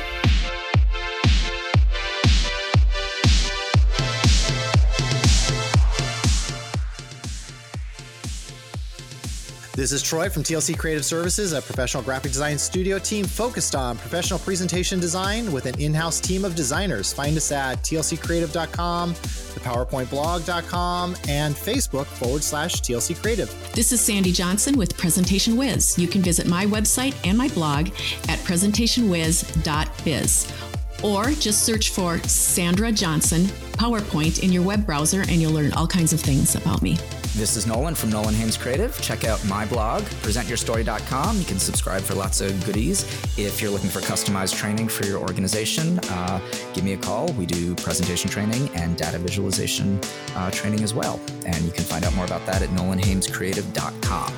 This is Troy from T L C Creative Services, a professional graphic design studio team focused on professional presentation design with an in-house team of designers. Find us at T L C creative dot com, the PowerPoint blog dot com, and Facebook forward slash T L C Creative. This is Sandy Johnson with Presentation Wiz. You can visit my website and my blog at presentation wiz dot biz. Or just search for Sandra Johnson PowerPoint in your web browser and you'll learn all kinds of things about me. This is Nolan from Nolan Hames Creative. Check out my blog, present your story dot com. You can subscribe for lots of goodies. If you're looking for customized training for your organization, uh, give me a call. We do presentation training and data visualization uh, training as well. And you can find out more about that at nolan hames creative dot com.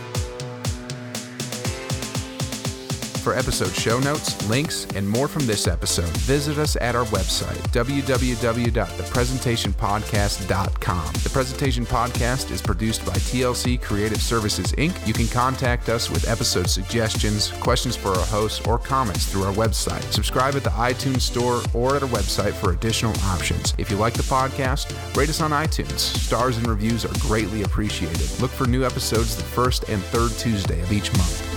For episode show notes, links, and more from this episode, visit us at our website, w w w dot the presentation podcast dot com. The Presentation Podcast is produced by T L C Creative Services, Incorporated. You can contact us with episode suggestions, questions for our hosts, or comments through our website. Subscribe at the iTunes Store or at our website for additional options. If you like the podcast, rate us on iTunes. Stars and reviews are greatly appreciated. Look for new episodes the first and third Tuesday of each month.